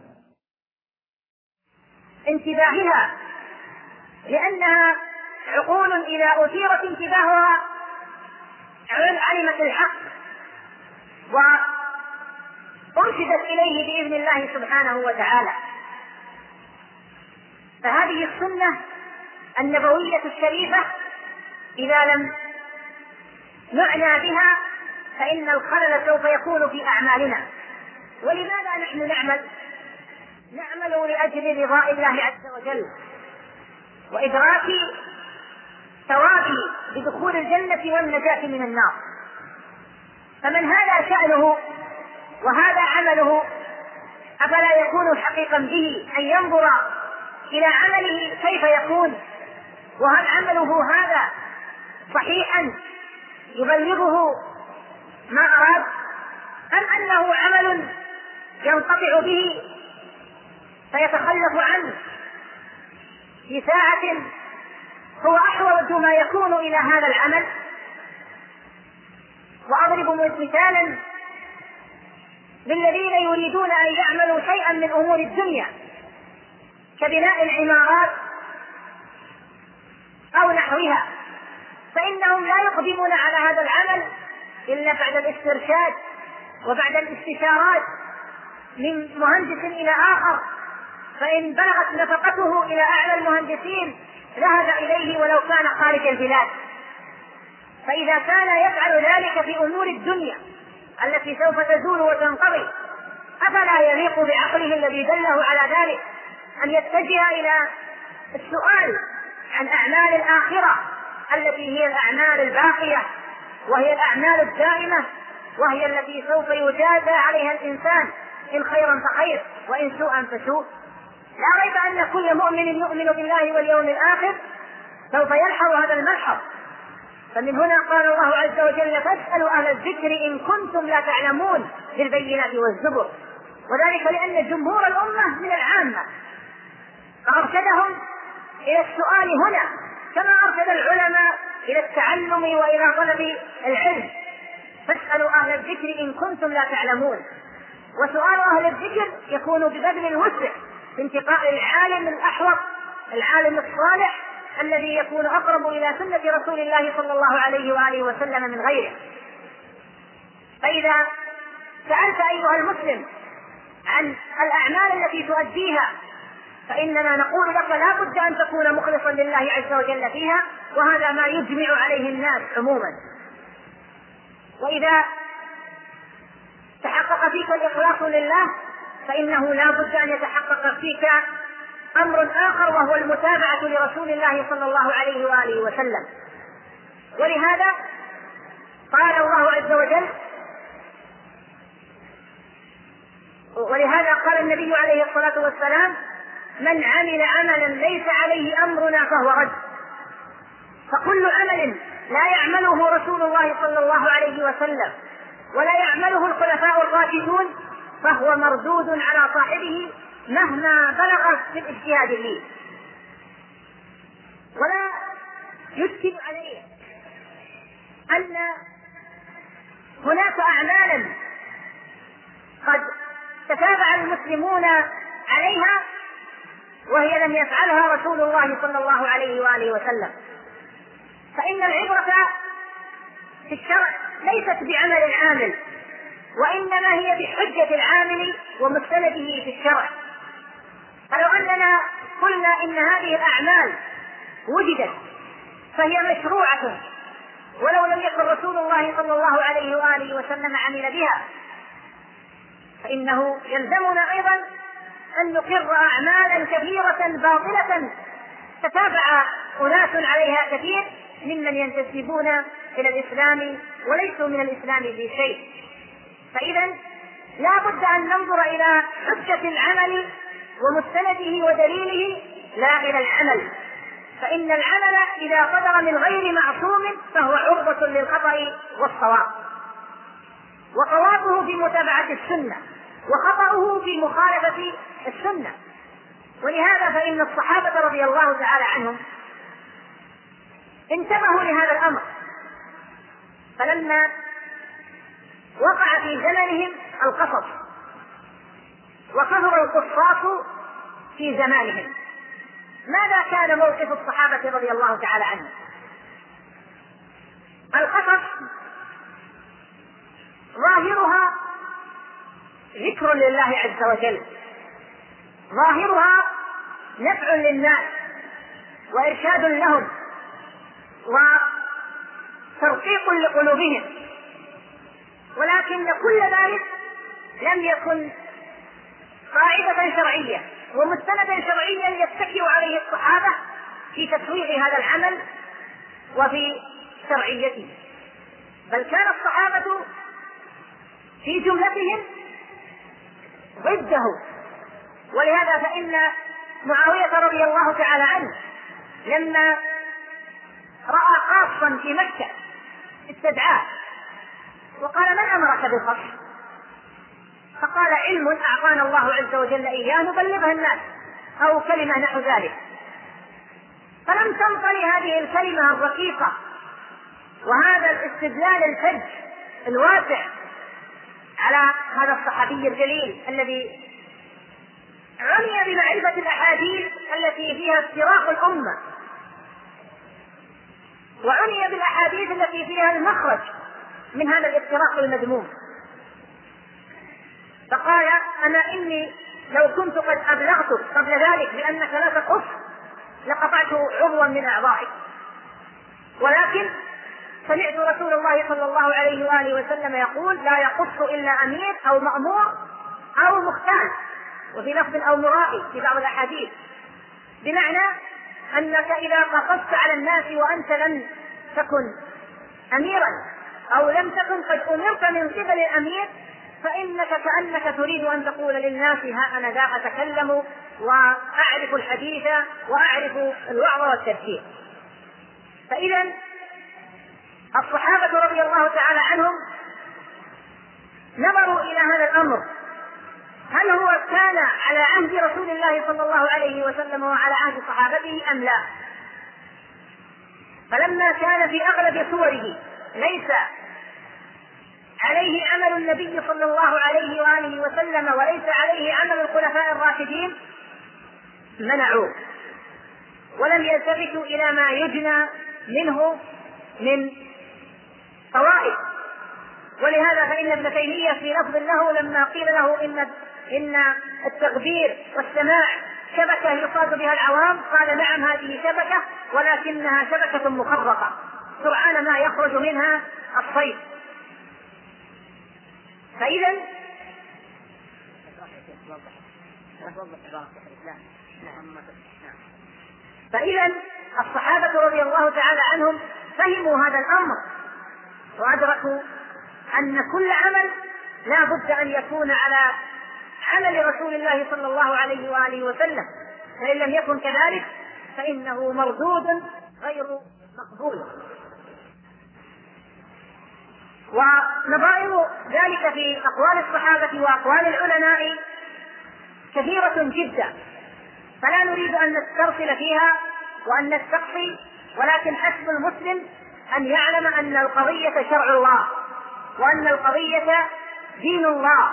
انتباهها لأنها عقول إذا أثيرت انتباهها علمت الحق وأرشدت إليه بإذن الله سبحانه وتعالى. فهذه السنة النبوية الشريفة إذا لم نعنى بها فإن الخلل سوف يكون في أعمالنا. ولماذا نحن نعمل؟ نعمل لأجل رضاء الله عز وجل وإدراك ثوابه بدخول الجنة والنجاة من النار. فمن هذا شأنه وهذا عمله أفلا يكون حقيقا به أن ينظر إلى عمله كيف يكون، وهل عمله هذا صحيحا يبلغه ما أراد، أم أنه عمل ينقطع به فيتخلف عنه في ساعة هو أحوج ما يكون إلى هذا العمل. وأضرب مثالا للذين يريدون أن يعملوا شيئا من أمور الدنيا كبناء العمارات أو نحوها، فإنهم لا يقدمون على هذا العمل إلا بعد الاسترشاد وبعد الاستشارات من مهندس إلى آخر، فإن بلغت نفقته إلى أعلى المهندسين ذهب إليه ولو كان خارج البلاد. فإذا كان يفعل ذلك في أمور الدنيا التي سوف تزول وتنقضي أفلا يليق بعقله الذي دله على ذلك أن يتجه إلى السؤال عن أعمال الآخرة التي هي الأعمال الباقية، وهي الأعمال الدائمة، وهي التي سوف يجازى عليها الإنسان إن خيرا فخير وإن سوءا فسوء. لا ريب أن كل مؤمن يؤمن بالله واليوم الآخر سوف يلحظ هذا الملحظ. فمن هنا قال الله عز وجل: فاسألوا أهل الذكر إن كنتم لا تعلمون بالبينات والزبر. وذلك لأن جمهور الأمة من العامة، فأرشدهم إلى السؤال هنا كما أرشد العلماء إلى التعلم وإلى طلب العلم. فاسألوا أهل الذكر إن كنتم لا تعلمون. وسؤال أهل الذكر يكون ببذل الوسع في انتقاء العالم الأحوط، العالم الصالح الذي يكون أقرب إلى سنة رسول الله صلى الله عليه وآله وسلم من غيره. فإذا سألت أيها المسلم عن الأعمال التي تؤديها فإننا نقول لك لا بد أن تكون مخلصا لله عز وجل فيها، وهذا ما يجمع عليه الناس عموما. وإذا تحقق فيك الإخلاص لله فإنه لا بد أن يتحقق فيك أمر آخر، وهو المتابعة لرسول الله صلى الله عليه وآله وسلم. ولهذا قال الله عز وجل ولهذا قال النبي عليه الصلاة والسلام: من عمل عملا ليس عليه أمرنا فهو رد. فكل عمل لا يعمله رسول الله صلى الله عليه وسلم ولا يعمله الخلفاء الراشدون فهو مردود على صاحبه مهما بلغ في الاجتهاد فيه. ولا يشكل عليه أن هناك أعمالا قد تتابع المسلمون عليها وهي لم يفعلها رسول الله صلى الله عليه وآله وسلم. فإن العبرة في الشرع ليست بعمل العامل، وإنما هي بحجة العامل ومستنده في الشرع. فلو أننا قلنا إن هذه الأعمال وجدت فهي مشروعة ولو لم يكن رسول الله صلى الله عليه وآله وسلم عمل بها، فإنه يلزمنا أيضا أن نقر أعمالا كثيرة باطلة تتابع أناس عليها كثير ممن ينتسبون إلى الإسلام وليسوا من الإسلام في شيء. فإذا لا بد أن ننظر إلى حجة العمل ومستنده ودليله لا إلى العمل، فإن العمل إذا صدر من غير معصوم فهو عرضة للخطأ والصواب، وصوابه في متابعة السنة وخطأه في مخالفة السنة. ولهذا فإن الصحابة رضي الله تعالى عنهم انتبهوا لهذا الأمر، فلما وقع في زمنهم القصص وكثر القصاص في زمانهم، ماذا كان موقف الصحابة رضي الله تعالى عنهم؟ القصص ظاهرها ذكر لله عز وجل، ظاهرها نفع للناس وإرشاد لهم وترقيق لقلوبهم، ولكن كل ذلك لم يكن قاعدة شرعية ومستندا شرعيا يتكئ عليه الصحابة في تسويغ هذا العمل وفي شرعيته، بل كان الصحابة في جملتهم ضده. ولهذا فإن معاوية رضي الله تعالى عنه لما رأى خاصا في مكة استدعاه وقال: من أمرك بالخص؟ فقال: علم أعطانا الله عز وجل إياه نبلغه الناس، أو كلمة نحو ذلك. فلم تنطلي هذه الكلمة الرقيقة وهذا الاستدلال الفج الواسع على هذا الصحابي الجليل الذي عني بمعرفة الأحاديث التي فيها افتراق الأمة، وعني بالأحاديث التي فيها المخرج من هذا الافتراق المذموم. فقال: أنا إني لو كنت قد أبلغتك قبل ذلك بأنك لا تقص لقطعت عضوا من أعضائك، ولكن سمعت رسول الله صلى الله عليه وآله وسلم يقول: لا يقص إلا أمير أو مأمور أو مختار، وفي لفظ أو مرائي في بعض الأحاديث، بمعنى أنك إذا قصصت على الناس وأنت لم تكن أميرا أو لم تكن قد أمرت من قبل الأمير فإنك كأنك تريد أن تقول للناس ها أنا ذا أتكلم وأعرف الحديث وأعرف الوعظ والتذكير. فإذا الصحابة رضي الله تعالى عنهم نظروا إلى هذا الأمر، هل هو كان على عهد رسول الله صلى الله عليه وسلم وعلى عهد صحابته أم لا؟ فلما كان في أغلب صوره ليس عليه عمل النبي صلى الله عليه وآله وسلم وليس عليه عمل الخلفاء الراشدين منعوه ولم يلتفتوا إلى ما يجنى منه من طوائف. ولهذا فإن ابن تيمية في لفظ له لما قيل له إن إن التغبير والسماع شبكة يصاد بها العوام قال نعم هذه شبكة ولكنها شبكة مخرقة سرعان ما يخرج منها الصيد. فإذا فإذا الصحابة رضي الله تعالى عنهم فهموا هذا الأمر وأدركوا أن كل عمل لا بد أن يكون على عمل رسول الله صلى الله عليه وآله وسلم، فإن لم يكن كذلك فإنه مردود غير مقبول. ونظائر ذلك في أقوال الصحابة وأقوال العلماء كثيرة جدا، فلا نريد أن نسترسل فيها وأن نستقصي، ولكن حسب المسلم أن يعلم أن القضية شرع الله وأن القضية دين الله،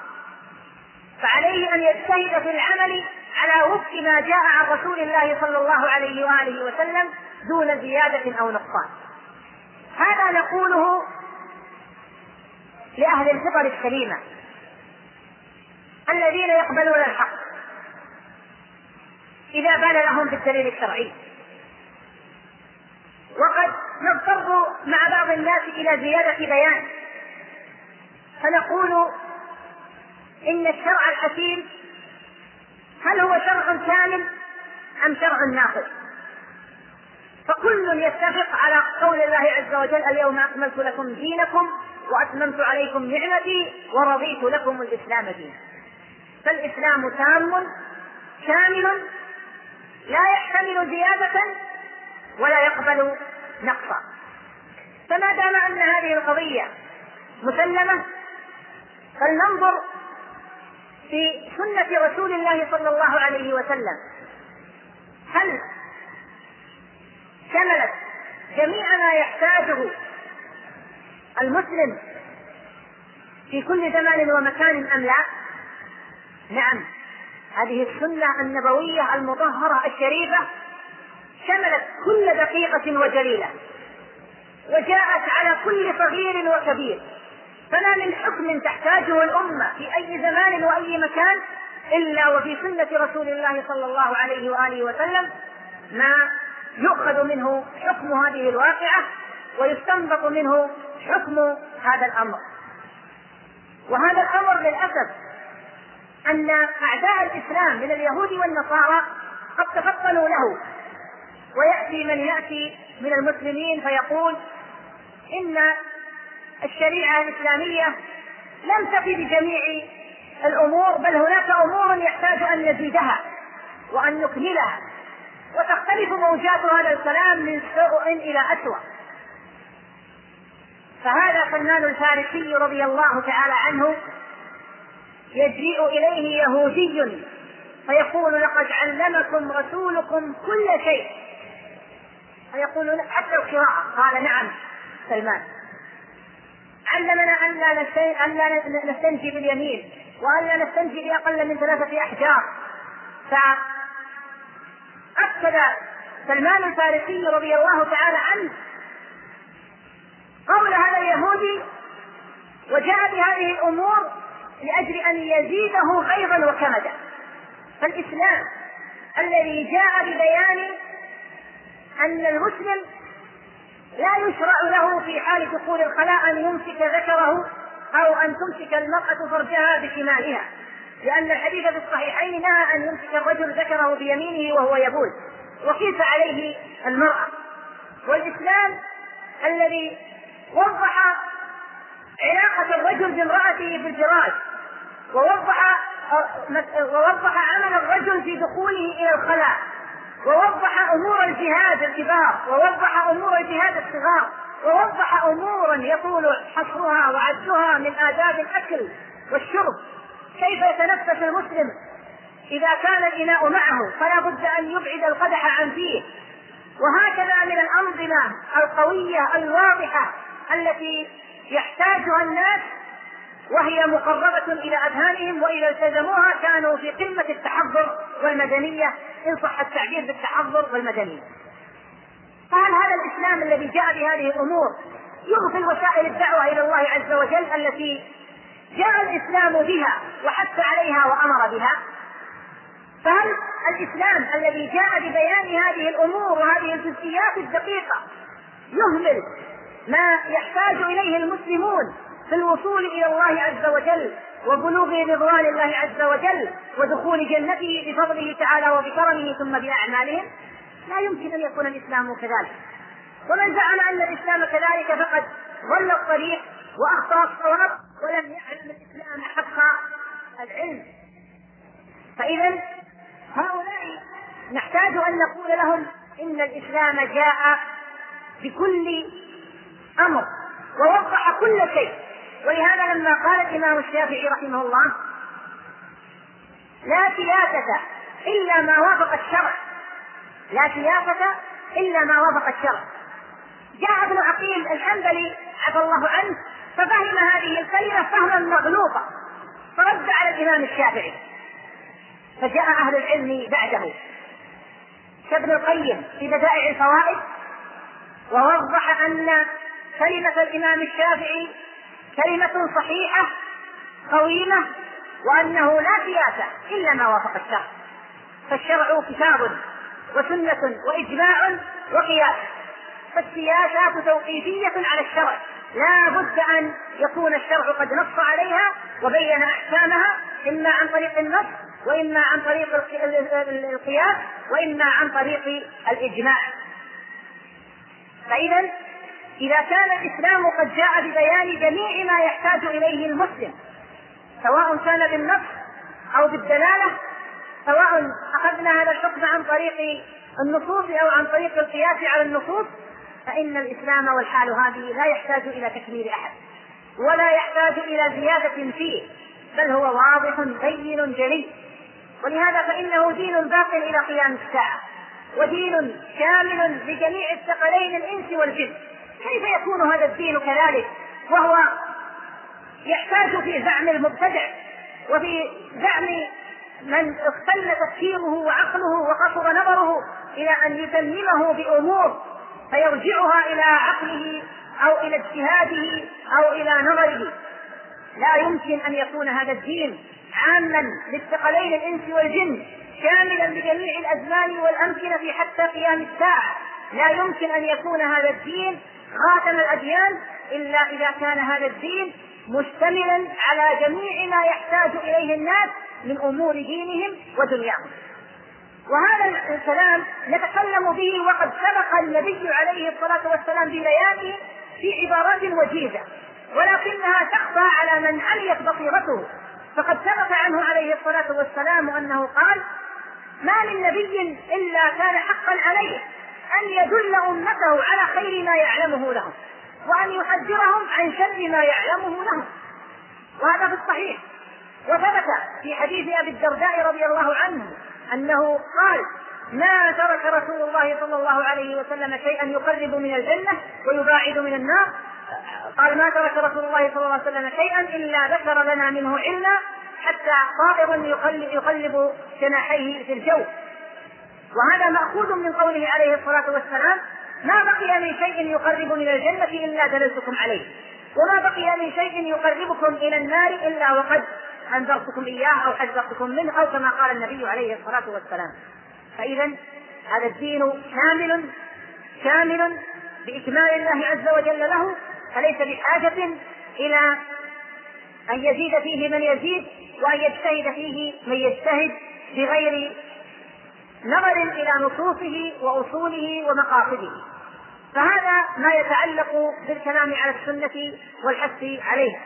فعليه أن يجتهد في العمل على وفق ما جاء عن رسول الله صلى الله عليه وآله وسلم دون زيادة أو نقصان. هذا نقوله لأهل الفطر السليمة الذين يقبلون الحق إذا بان لهم بالدليل الشرعي. وقد نضطر مع بعض الناس إلى زيادة بيان فنقول إن الشرع الحكيم هل هو شرع كامل أم شرع ناقص؟ فكل يتفق على قول الله عز وجل اليوم أكملت لكم دينكم وأتممت عليكم نعمتي ورضيت لكم الإسلام دينا. فالإسلام تام كامل لا يحتمل زيادة ولا يقبل نقصا. فما دام أن هذه القضية مسلمة فلننظر في سنة رسول الله صلى الله عليه وسلم هل شملت جميع ما يحتاجه المسلم في كل زمان ومكان أم لا؟ نعم، هذه السنة النبوية المطهرة الشريفة شملت كل دقيقة وجليلة وجاءت على كل صغير وكبير، فما من حكم تحتاجه الأمة في أي زمان وأي مكان إلا وفي سنة رسول الله صلى الله عليه وآله وسلم ما يؤخذ منه حكم هذه الواقعة ويستنبط منه حكم هذا الأمر. وهذا الأمر للأسف أن أعداء الإسلام من اليهود والنصارى قد تفطنوا له، ويأتي من يأتي من المسلمين فيقول إن الشريعة الإسلامية لم تفي بجميع الأمور، بل هناك أمور يحتاج أن نزيدها وأن نكملها، وتختلف موجات هذا الكلام من سوء إلى أسوأ. فهذا سلمان الفارسي رضي الله تعالى عنه يجيء إليه يهودي فيقول لقد علمكم رسولكم كل شيء، فيقول حتى القراءة، قال نعم سلمان علمنا أن لا نستنجي باليمين وأن لا نستنجي بأقل من ثلاثة أحجار. فأكد سلمان الفارسي رضي الله تعالى عنه قول هذا اليهودي وجاء بهذه الأمور لأجل أن يزيده غيظا وكمدا. فالإسلام الذي جاء ببيان أن المسلم لا يشرع له في حال دخول الخلاء أن يمسك ذكره أو أن تمسك المرأة فرجها بشمالها، لأن الحديث في الصحيحين نهى أن يمسك الرجل ذكره بيمينه وهو يبول، وكيف عليه المرأة. والإسلام الذي وضح علاقة الرجل بامرأته في الفراش، ووضح ووضح عمل الرجل في دخوله إلى الخلاء، ووضح أمور الجهاد الكبار، ووضح أمور الجهاد الصغار، ووضح أمورا يطول حصرها وعدها من آداب الأكل والشرب، كيف يتنفس المسلم إذا كان الإناء معه فلا بد أن يبعد القدح عن فيه، وهكذا من الأنظمة القوية الواضحة التي يحتاجها الناس وهي مقربة إلى أذهانهم، وإذا التزموها كانوا في قمة التحضر والمدنية إن صح التعبير بالتحضر والمدنية. فهل هذا الإسلام الذي جاء بهذه الأمور يغفل وسائل الدعوة إلى الله عز وجل التي جاء الإسلام بها وحث عليها وأمر بها؟ فهل الإسلام الذي جاء ببيان هذه الأمور وهذه الجزئيات الدقيقة يهمل ما يحتاج إليه المسلمون في الوصول إلى الله عز وجل وبلوغ رضوان الله عز وجل ودخول جنته بفضله تعالى وبكرمه ثم بأعمالهم؟ لا يمكن أن يكون الإسلام كذلك. ومن زعم أن الإسلام كذلك فقد ضل الطريق وأخطأ الصواب ولم يعلم الإسلام حق العلم. فإذا هؤلاء نحتاج أن نقول لهم إن الإسلام جاء بكل أمر ووضح كل شيء. ولهذا لما قال الإمام الشافعي رحمه الله لا سياسة إلا ما وافق الشرع، لا سياسة إلا ما وافق الشرع، جاء ابن عقيل الحنبلي عفى الله عنه ففهم هذه الكلمة فهما مغلوطا فرد على الإمام الشافعي، فجاء أهل العلم بعده كابن القيم في بدائع الفوائد ووضح أن كلمة الإمام الشافعي كلمة صحيحة قويمة، وأنه لا سياسة إلا ما وافق الشرع، فالشرع كتاب وسنة وإجماع وقياس، فالسياسات توقيفية على الشرع، لا بد أن يكون الشرع قد نص عليها وبين أحكامها إما عن طريق النص وإما عن طريق القياس وإما عن طريق الإجماع. فإذا إذا كان الإسلام قد جاء ببيان جميع ما يحتاج إليه المسلم سواء كان بالنص أو بالدلالة، سواء أخذنا هذا الحكم عن طريق النصوص أو عن طريق القياس على النصوص، فإن الإسلام والحال هذه لا يحتاج إلى تكميل أحد ولا يحتاج إلى زيادة فيه، بل هو واضح بين جلي. ولهذا فإنه دين باق إلى قيام الساعة، ودين شامل لجميع الثقلين الإنس والجن. كيف يكون هذا الدين كذلك وهو يحتاج في زعم المبتدع وفي زعم من اختل تفكيره وعقله وقصر نظره إلى أن يتممه بأمور فيرجعها إلى عقله أو إلى اجتهاده أو إلى نظره؟ لا يمكن أن يكون هذا الدين عاما للثقلين الإنس والجن شاملا لجميع الأزمان والأمكنة حتى قيام الساعة. لا يمكن أن يكون هذا الدين خاتم الأديان إلا إذا كان هذا الدين مشتملا على جميع ما يحتاج إليه الناس من أمور دينهم ودنياهم. وهذا الكلام نتكلم به وقد سبق النبي عليه الصلاة والسلام ببيانه في عبارات وجيزة، ولكنها تخفى على من عميت بصيرته. فقد ثبت عنه عليه الصلاة والسلام أنه قال: ما من نبي إلا كان حقا عليه أن يدل أمته على خير ما يعلمه لهم وأن يحذرهم عن شر ما يعلمه لهم. وهذا في الصحيح. وثبت في حديث أبي الدرداء رضي الله عنه أنه قال: ما ترك رسول الله صلى الله عليه وسلم شيئا يقرب من الجنة ويباعد من النار. قال: ما ترك رسول الله صلى الله عليه وسلم شيئا إلا ذكر لنا منه علما حتى طائر يقلب جناحيه في الجو. وهذا مأخوذ من قوله عليه الصلاة والسلام: ما بقي من شيء يقرب من الجنة إلا دللتكم عليه، وما بقي من شيء يقربكم إلى النار إلا وقد أنذرتكم إياه أو حذرتكم منه، أو كما قال النبي عليه الصلاة والسلام. فإذا هذا الدين شامل شامل بإكمال الله عز وجل له، فليس بحاجة إلى أن يزيد فيه من يزيد وأن يجتهد فيه من يجتهد بغير نظر إلى نصوصه وأصوله ومقاصده. فهذا ما يتعلق بالكلام على السنة والحث عليها.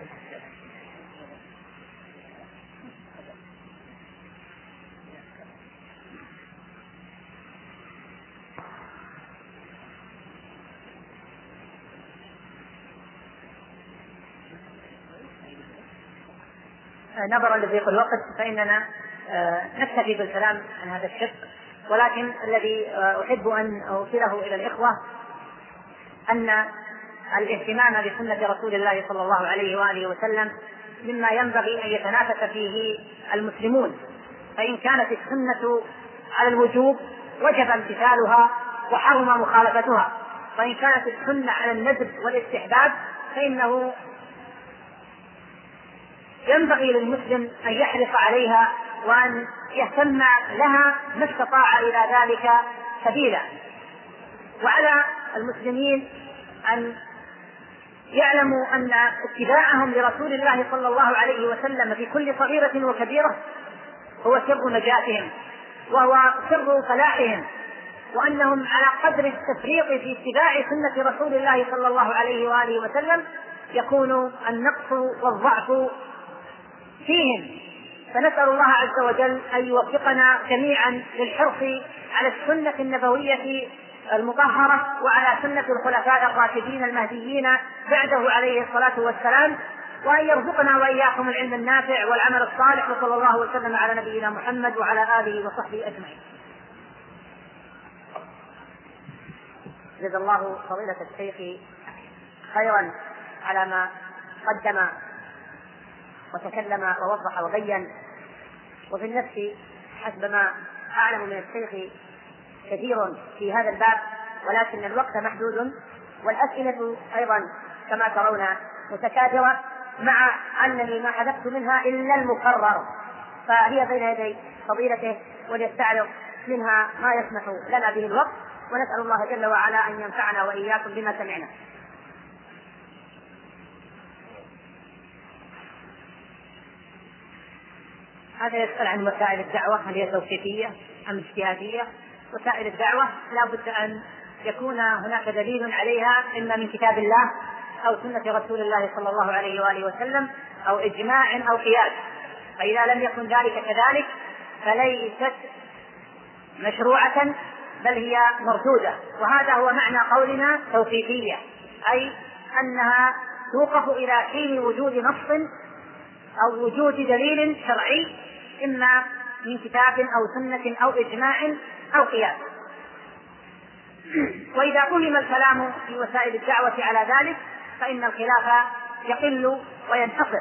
نظرا لضيق الوقت فإننا نكتفي بالكلام عن هذا الشق، ولكن الذي أحب أن أوصله إلى الإخوة أن الاهتمام بسنة رسول الله صلى الله عليه وآله وسلم مما ينبغي أن يتنافس فيه المسلمون، فإن كانت السنة على الوجوب وجب امتثالها وحرم مخالفتها، وإن كانت السنة على الندب والاستحباب فإنه ينبغي للمسلم أن يحرص عليها وأن يهتم لها ما استطاع إلى ذلك سبيلا. وعلى المسلمين أن يعلموا أن اتباعهم لرسول الله صلى الله عليه وسلم في كل صغيرة وكبيرة هو سر نجاتهم وهو سر فلاحهم، وأنهم على قدر التفريط في اتباع سنة رسول الله صلى الله عليه وآله وسلم يكون النقص والضعف فيهم. فنسأل الله عز وجل أن يوفقنا جميعا للحرص على السنة النبوية المطهرة وعلى سنة الخلفاء الراشدين المهديين بعده عليه الصلاة والسلام، وأن يرزقنا وإياكم العلم النافع والعمل الصالح، وصلى الله وسلم على نبينا محمد وعلى آله وصحبه أجمعين. جزا الله فضيلة الشيخ خيرا على ما قدم وتكلم ووضح وبين، وفي النفس حسب ما أعلم من الشيخ كثير في هذا الباب، ولكن الوقت محدود والأسئلة أيضا كما ترون متكاثرة، مع أنني ما حذفت منها إلا المقرر، فهي بين يدي فضيلته وليستعرض منها ما يسمح لنا به الوقت، ونسأل الله جل وعلا أن ينفعنا وإياكم بما سمعنا. هذا يسأل عن وسائل الدعوة، هل هي توقيفية أم اجتهادية؟ وسائل الدعوة لا بد أن يكون هناك دليل عليها إما من كتاب الله أو سنة رسول الله صلى الله عليه وآله وسلم أو إجماع أو قياس، فإذا لم يكن ذلك كذلك فليست مشروعة بل هي مردودة. وهذا هو معنى قولنا توقيفية، أي أنها توقف إلى حين وجود نص أو وجود دليل شرعي إما من كتاب أو سنة أو إجماع أو قياس. وإذا فهم الكلام في وسائل الدعوة على ذلك فإن الخلاف يقل وينحصر.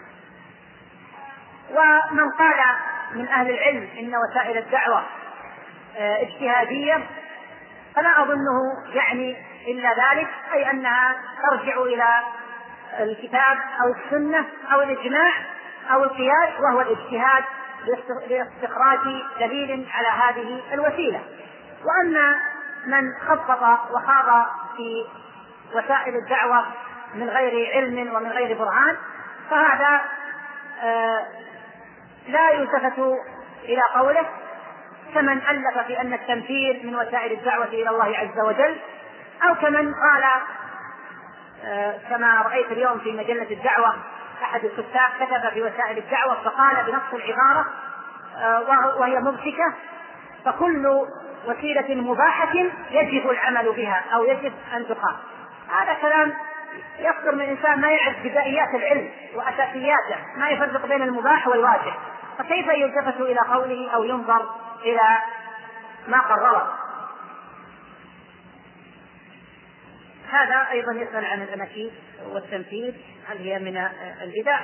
ومن قال من أهل العلم إن وسائل الدعوة اجتهادية فلا أظنه يعني إلا ذلك، أي أنها ترجع إلى الكتاب أو السنة أو الإجماع أو القياس، وهو الاجتهاد لاستخراج دليل على هذه الوسيلة. وأما من خطط وخاض في وسائل الدعوة من غير علم ومن غير برهان فهذا آه لا يلتفت إلى قوله، كمن ألف في أن التنفير من وسائل الدعوة إلى الله عز وجل، أو كمن قال آه كما رأيت اليوم في مجلة الدعوة أحد الكتاب كتب في وسائل الدعوة فقال بنص العبارة آه وهي ممسكة: فكل وسيلة مباحة يجب العمل بها أو يجب أن تقام. هذا كلام يصدر من إنسان ما يعرف بدائيات العلم وأساسياته، ما يفرق بين المباح والواجب، فكيف يلتفت إلى قوله أو ينظر إلى ما قرره؟ هذا أيضا يسأل عن الأناشيد والتمثيل، هل هي من البدع؟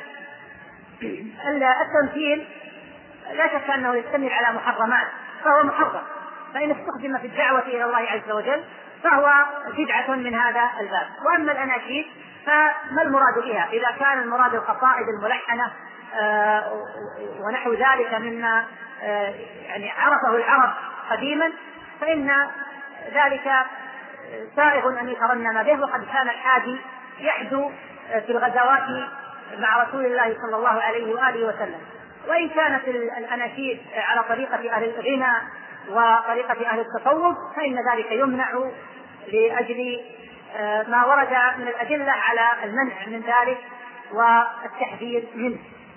التمثيل لا شك أنه يشتمل على محرمات فهو محرم، فإن استخدم في الدعوة إلى الله عز وجل فهو بدعة من هذا الباب. وأما الأناشيد فما المراد بها؟ إذا كان المراد القصائد الملحنة آه ونحو ذلك مما آه يعني عرفه العرب قديما فإن ذلك سائغ أن يترنم به، وقد كان الحاجي يحدو في الغزوات مع رسول الله صلى الله عليه وآله وسلم. وإن كانت الأناشيد على طريقة أهل الغنى وطريقة أهل التصوف فإن ذلك يمنع لأجل ما ورد من الأدلة على المنع من ذلك والتحذير منه.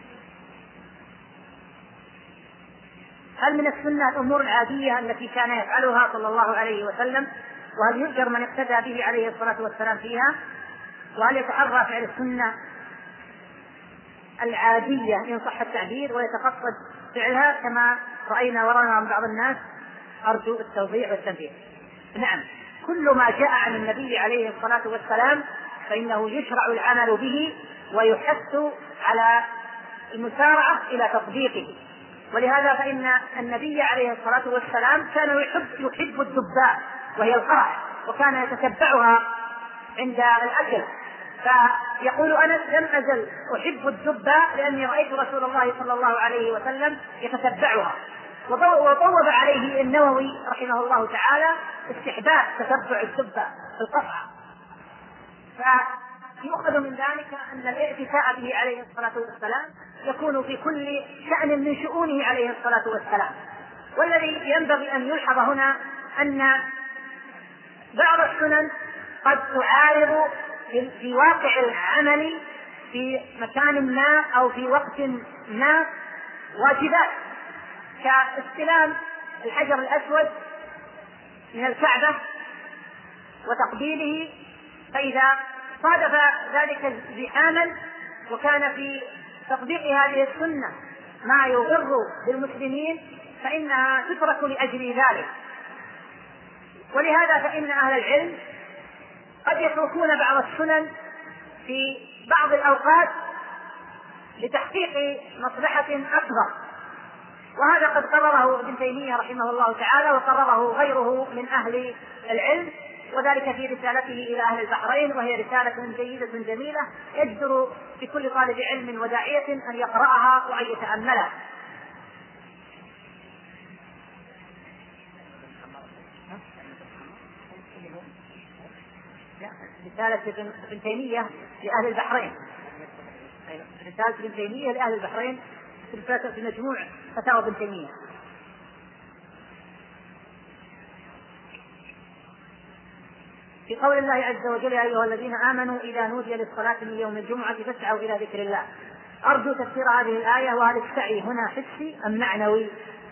هل من السنة الأمور العادية التي كان يفعلها صلى الله عليه وسلم؟ وهل يؤجر من اقتدى به عليه الصلاة والسلام فيها؟ وهل يتحرى فعل السنة العادية إن صح التعبير ويتقصد فعلها كما رأينا ورانا من بعض الناس؟ أرجو التوضيح والتنبيه. نعم، كل ما جاء عن النبي عليه الصلاة والسلام فإنه يشرع العمل به ويحث على المسارعة إلى تطبيقه. ولهذا فإن النبي عليه الصلاة والسلام كان يحب, يحب الدباء وهي القرع، وكان يتتبعها عند الأكل، فيقول أنس لم أزل أحب الدباء لأني رأيت رسول الله صلى الله عليه وسلم يتتبعها. وطوب عليه النووي رحمه الله تعالى استحباب تتبع الدباء في القطع. فيؤخذ من ذلك أن الاعتفاء به عليه الصلاة والسلام يكون في كل شأن من شؤونه عليه الصلاة والسلام. والذي ينبغي أن يلحظ هنا أن بعض السنن قد تعارض في واقع العمل في مكان ما أو في وقت ما واجبات، كاستلام الحجر الأسود من الكعبة وتقبيله، فإذا صادف ذلك زحاما وكان في تطبيق هذه السنة ما يضر بالمسلمين فإنها تترك لأجل ذلك. ولهذا فإن أهل العلم قد يتركون بعض السنن في بعض الأوقات لتحقيق مصلحة أكبر، وهذا قد قرره ابن تيمية رحمه الله تعالى وقرره غيره من أهل العلم، وذلك في رسالته إلى أهل البحرين، وهي رسالة جيدة جميلة يجدر بكل طالب علم وداعية أن يقرأها وأن يتأملها. رسالة ابن تيمية لأهل البحرين، رسالة ابن تيمية لأهل البحرين في مجموع فتاوى ابن تيمية. في قول الله عز وجل: يا أيها الذين آمنوا إذا نودي للصلاة من يوم الجمعة فاسعوا إلى ذكر الله. أرجو تفسير هذه الآية، وهل السعي هنا حسي أم معنوي؟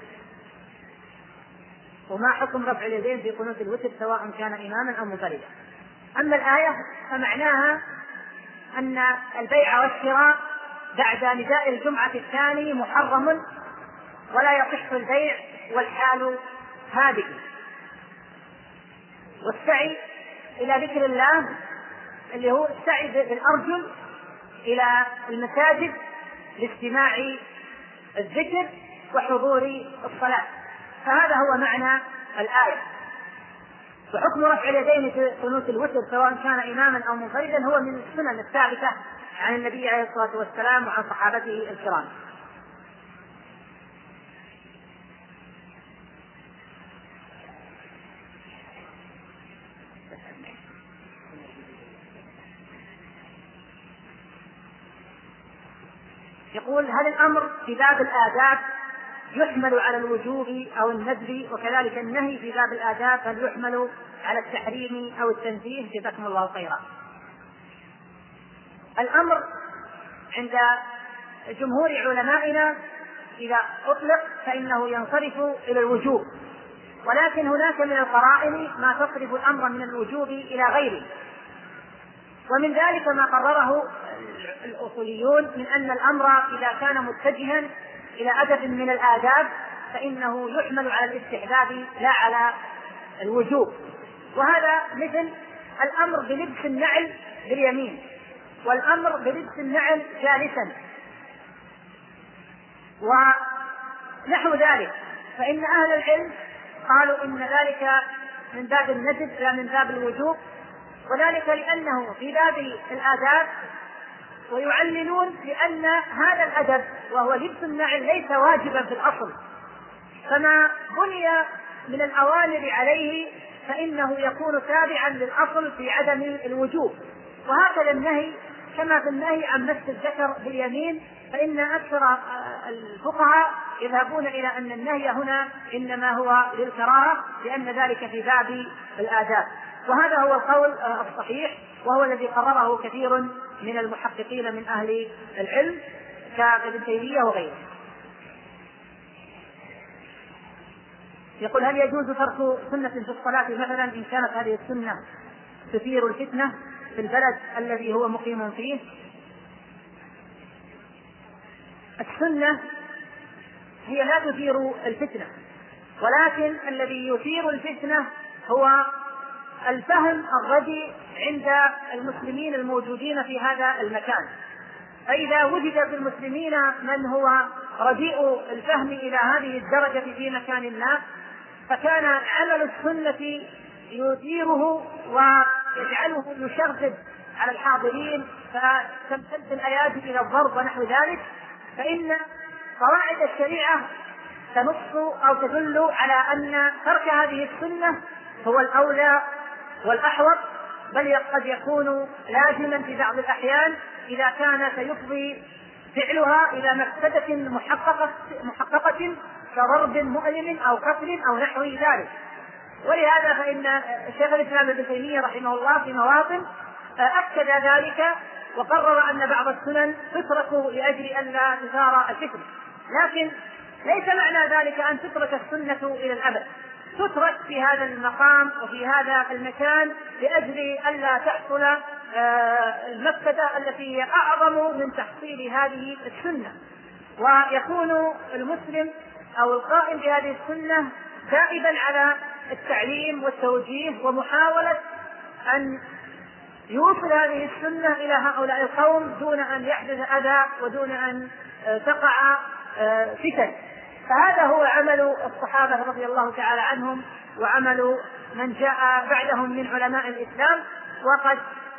وما حكم رفع اليدين في قنوت الوتر سواء كان إماما أو منفردا؟ أما الآية فمعناها أن البيع والشراء بعد نداء الجمعة الثاني محرم، ولا يصح البيع والحال هذه. والسعي إلى ذكر الله اللي هو السعي بالأرجل إلى المساجد لاستماع الذكر وحضور الصلاة، فهذا هو معنى الآية. وحكم رفع اليدين في قنوت الوتر سواء كان إماما أو منفردا هو من السنن الثابتة عن النبي عليه الصلاة والسلام وعن صحابته الكرام. يقول: هل الأمر في باب الآداب يحمل على الوجوب أو الندب، وكذلك النهي في باب الآداب هل يحمل على التحريم أو التنزيه؟ جزاكم الله خيرا. الأمر عند جمهور علمائنا إذا أطلق فإنه ينصرف إلى الوجوب، ولكن هناك من القرائن ما تصرف الأمر من الوجوب إلى غيره، ومن ذلك ما قرره الأصوليون من أن الأمر إذا كان متجها إلى أدب من الآداب فإنه يحمل على الاستحباب لا على الوجوب. وهذا مثل الأمر بلبس النعل باليمين والأمر بلبس النعل جالسا ونحو ذلك، فإن أهل العلم قالوا إن ذلك من باب الندب لا من باب الوجوب، وذلك لأنه في باب الآداب، ويعللون بأن هذا الأدب وهو لبس النعل ليس واجبا في الأصل، فما بني من الأوامر عليه فإنه يكون تابعا للأصل في عدم الوجوب. وهكذا النهي كما في النهي عن مس الذكر باليمين، فإن أكثر الفقهاء يذهبون إلى أن النهي هنا إنما هو للكراهة، لأن ذلك في باب الآداب. وهذا هو القول الصحيح، وهو الذي قرره كثير من المحققين من أهل العلم كابن تيمية وغيره. يقول: هل يجوز ترك سنة في الصلاة مثلا إن كانت هذه السنة تثير الفتنة في البلد الذي هو مقيم فيه؟ السنة هي لا تثير الفتنة، ولكن الذي يثير الفتنة هو الفهم الرديء عند المسلمين الموجودين في هذا المكان. فإذا وجد في المسلمين من هو رديء الفهم إلى هذه الدرجة في مكان ما، فكان عمل السنة يثيره ويجعله يشرد على الحاضرين، فتمتد الأيادي إلى الضرب ونحو ذلك، فإن قواعد الشريعة تنص أو تدل على أن ترك هذه السنة هو الأولى والأحوط، بل قد يكون لازما في بعض الأحيان إذا كان سيفضي فعلها إلى مفسدة محققة, محققة كضرب مؤلم أو قتل أو نحو ذلك. ولهذا فإن شيخ الإسلام ابن تيمية رحمه الله في مواطن أكد ذلك وقرر أن بعض السنن تترك لأجل أن لا تثار الفتنة، لكن ليس معنى ذلك أن تترك السنة إلى الأبد، تترك في هذا المقام وفي هذا المكان لأجل أن لا تحصل المفسدة التي هي أعظم من تحصيل هذه السنة، ويكون المسلم أو القائم بهذه السنة دائما على التعليم والتوجيه ومحاولة أن يوصل هذه السنة إلى هؤلاء القوم دون أن يحدث أذى ودون أن تقع فتن. فهذا هو عمل الصحابة رضي الله تعالى عنهم وعمل من جاء بعدهم من علماء الإسلام. وقد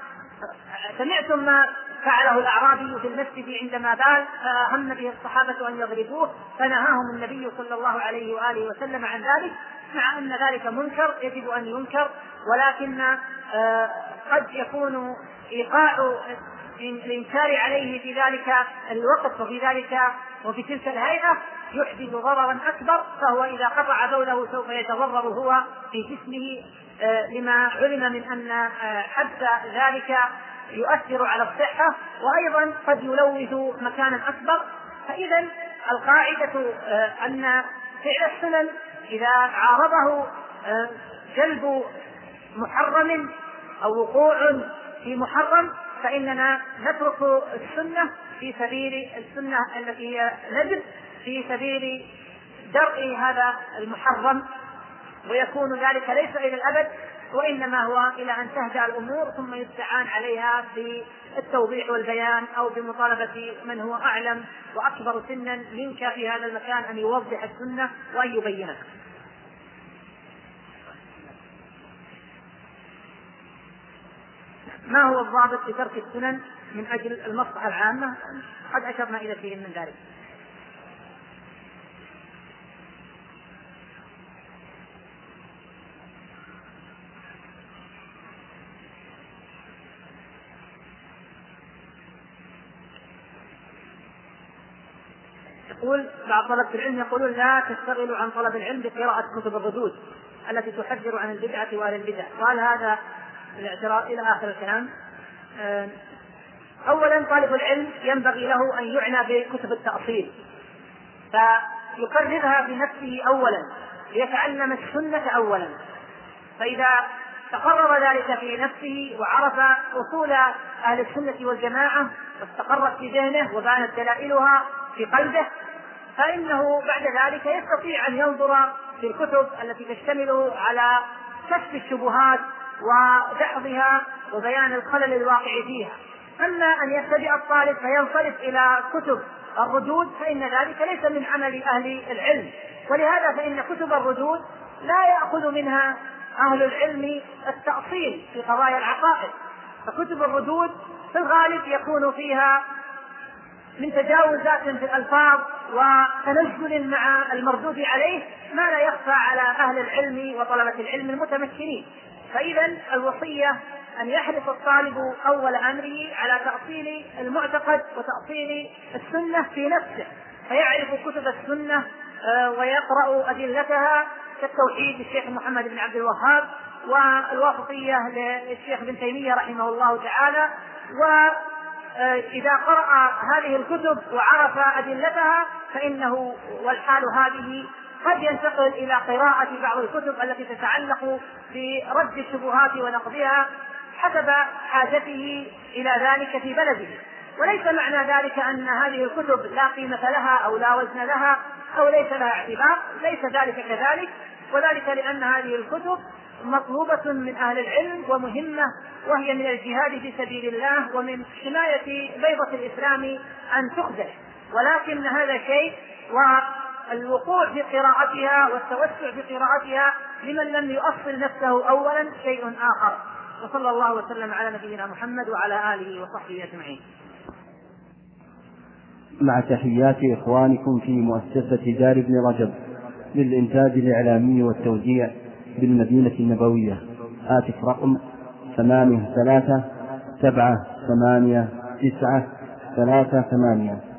سمعتم ما فعله الأعرابي في المسجد عندما بال فهم به الصحابة أن يضربوه، فنهاهم النبي صلى الله عليه وآله وسلم عن ذلك، مع أن ذلك منكر يجب أن ينكر، ولكن قد يكون إيقاع الإنكار عليه في ذلك الوقت وفي ذلك وفي تلك الهيئة يحدث ضررا أكبر، فهو إذا قطع بوله سوف يتضرر هو في جسمه، لما علم من أن حبس ذلك يؤثر على الصحة وأيضا قد يلوث مكانا أكبر. فإذا القاعدة أن فعل السنن إذا عارضه جلب محرم أو وقوع في محرم فإننا نترك السنة في سبيل السنة التي هي ندب في سبيل درء هذا المحرم، ويكون ذلك ليس إلى الأبد وإنما هو إلى أن تهدأ الأمور ثم يستعان عليها في التوضيح والبيان أو بمطالبة من هو أعلم وأكبر سنا منك في هذا المكان أن يوضح السنة وأن يبينها. ما هو الضابط في ترك السنن من أجل المصلحة العامة؟ قد أشرنا إلى شيء من ذلك. يقول بعض طلبة العلم يقولون لا تشتغلوا عن طلب العلم بقراءة كتب الردود التي تحذر عن البدعة وأهل البدع، قال هذا الاعتراض إلى آخر الكلام. أولا طالب العلم ينبغي له أن يعنى بكتب التأصيل فيقررها بنفسه أولا ليتعلم السنة أولا، فإذا تقرر ذلك في نفسه وعرف أصول أهل السنة والجماعة واستقرت في ذهنه وبانت دلائلها في قلبه فإنه بعد ذلك يستطيع أن ينظر في الكتب التي تشتمل على كشف الشبهات ودحضها وبيان الخلل الواقع فيها. أما أن يبتدئ الطالب فينصرف إلى كتب الردود فإن ذلك ليس من عمل أهل العلم، ولهذا فإن كتب الردود لا يأخذ منها أهل العلم التأصيل في قضايا العقائد، فكتب الردود في الغالب يكون فيها من تجاوزات في الألفاظ وتنزل مع المردود عليه ما لا يخفى على أهل العلم وطلبة العلم المتمكنين. فإذا الوصية أن يحرص الطالب أول أمره على تأصيل المعتقد وتأصيل السنة في نفسه، فيعرف كتب السنة ويقرأ أدلتها كالتوحيد للشيخ محمد بن عبد الوهاب والواسطية للشيخ ابن تيمية رحمه الله تعالى. وإذا قرأ هذه الكتب وعرف أدلتها فإنه والحال هذه قد ينتقل إلى قراءة بعض الكتب التي تتعلق برد الشبهات ونقضها حسب حاجته إلى ذلك في بلده. وليس معنى ذلك أن هذه الكتب لا قيمة لها أو لا وزن لها أو ليس لها اعتبار، ليس ذلك كذلك، وذلك لأن هذه الكتب مطلوبة من أهل العلم ومهمة، وهي من الجهاد في سبيل الله ومن حماية بيضة الإسلام أن تخزل. ولكن هذا شيء، والوقوع في قراءتها والتوسع في قراءتها لمن لم يؤصل نفسه أولا شيء آخر. وصلى الله وسلم على نبينا محمد وعلى آله وصحبه أجمعين. مع تحيات إخوانكم في مؤسسة دار ابن رجب للإنتاج الإعلامي والتوزيع بالمدينة النبوية. هاتف رقم ثمانية ثلاثة سبعة ثمانية تسعة ثلاثة ثمانية.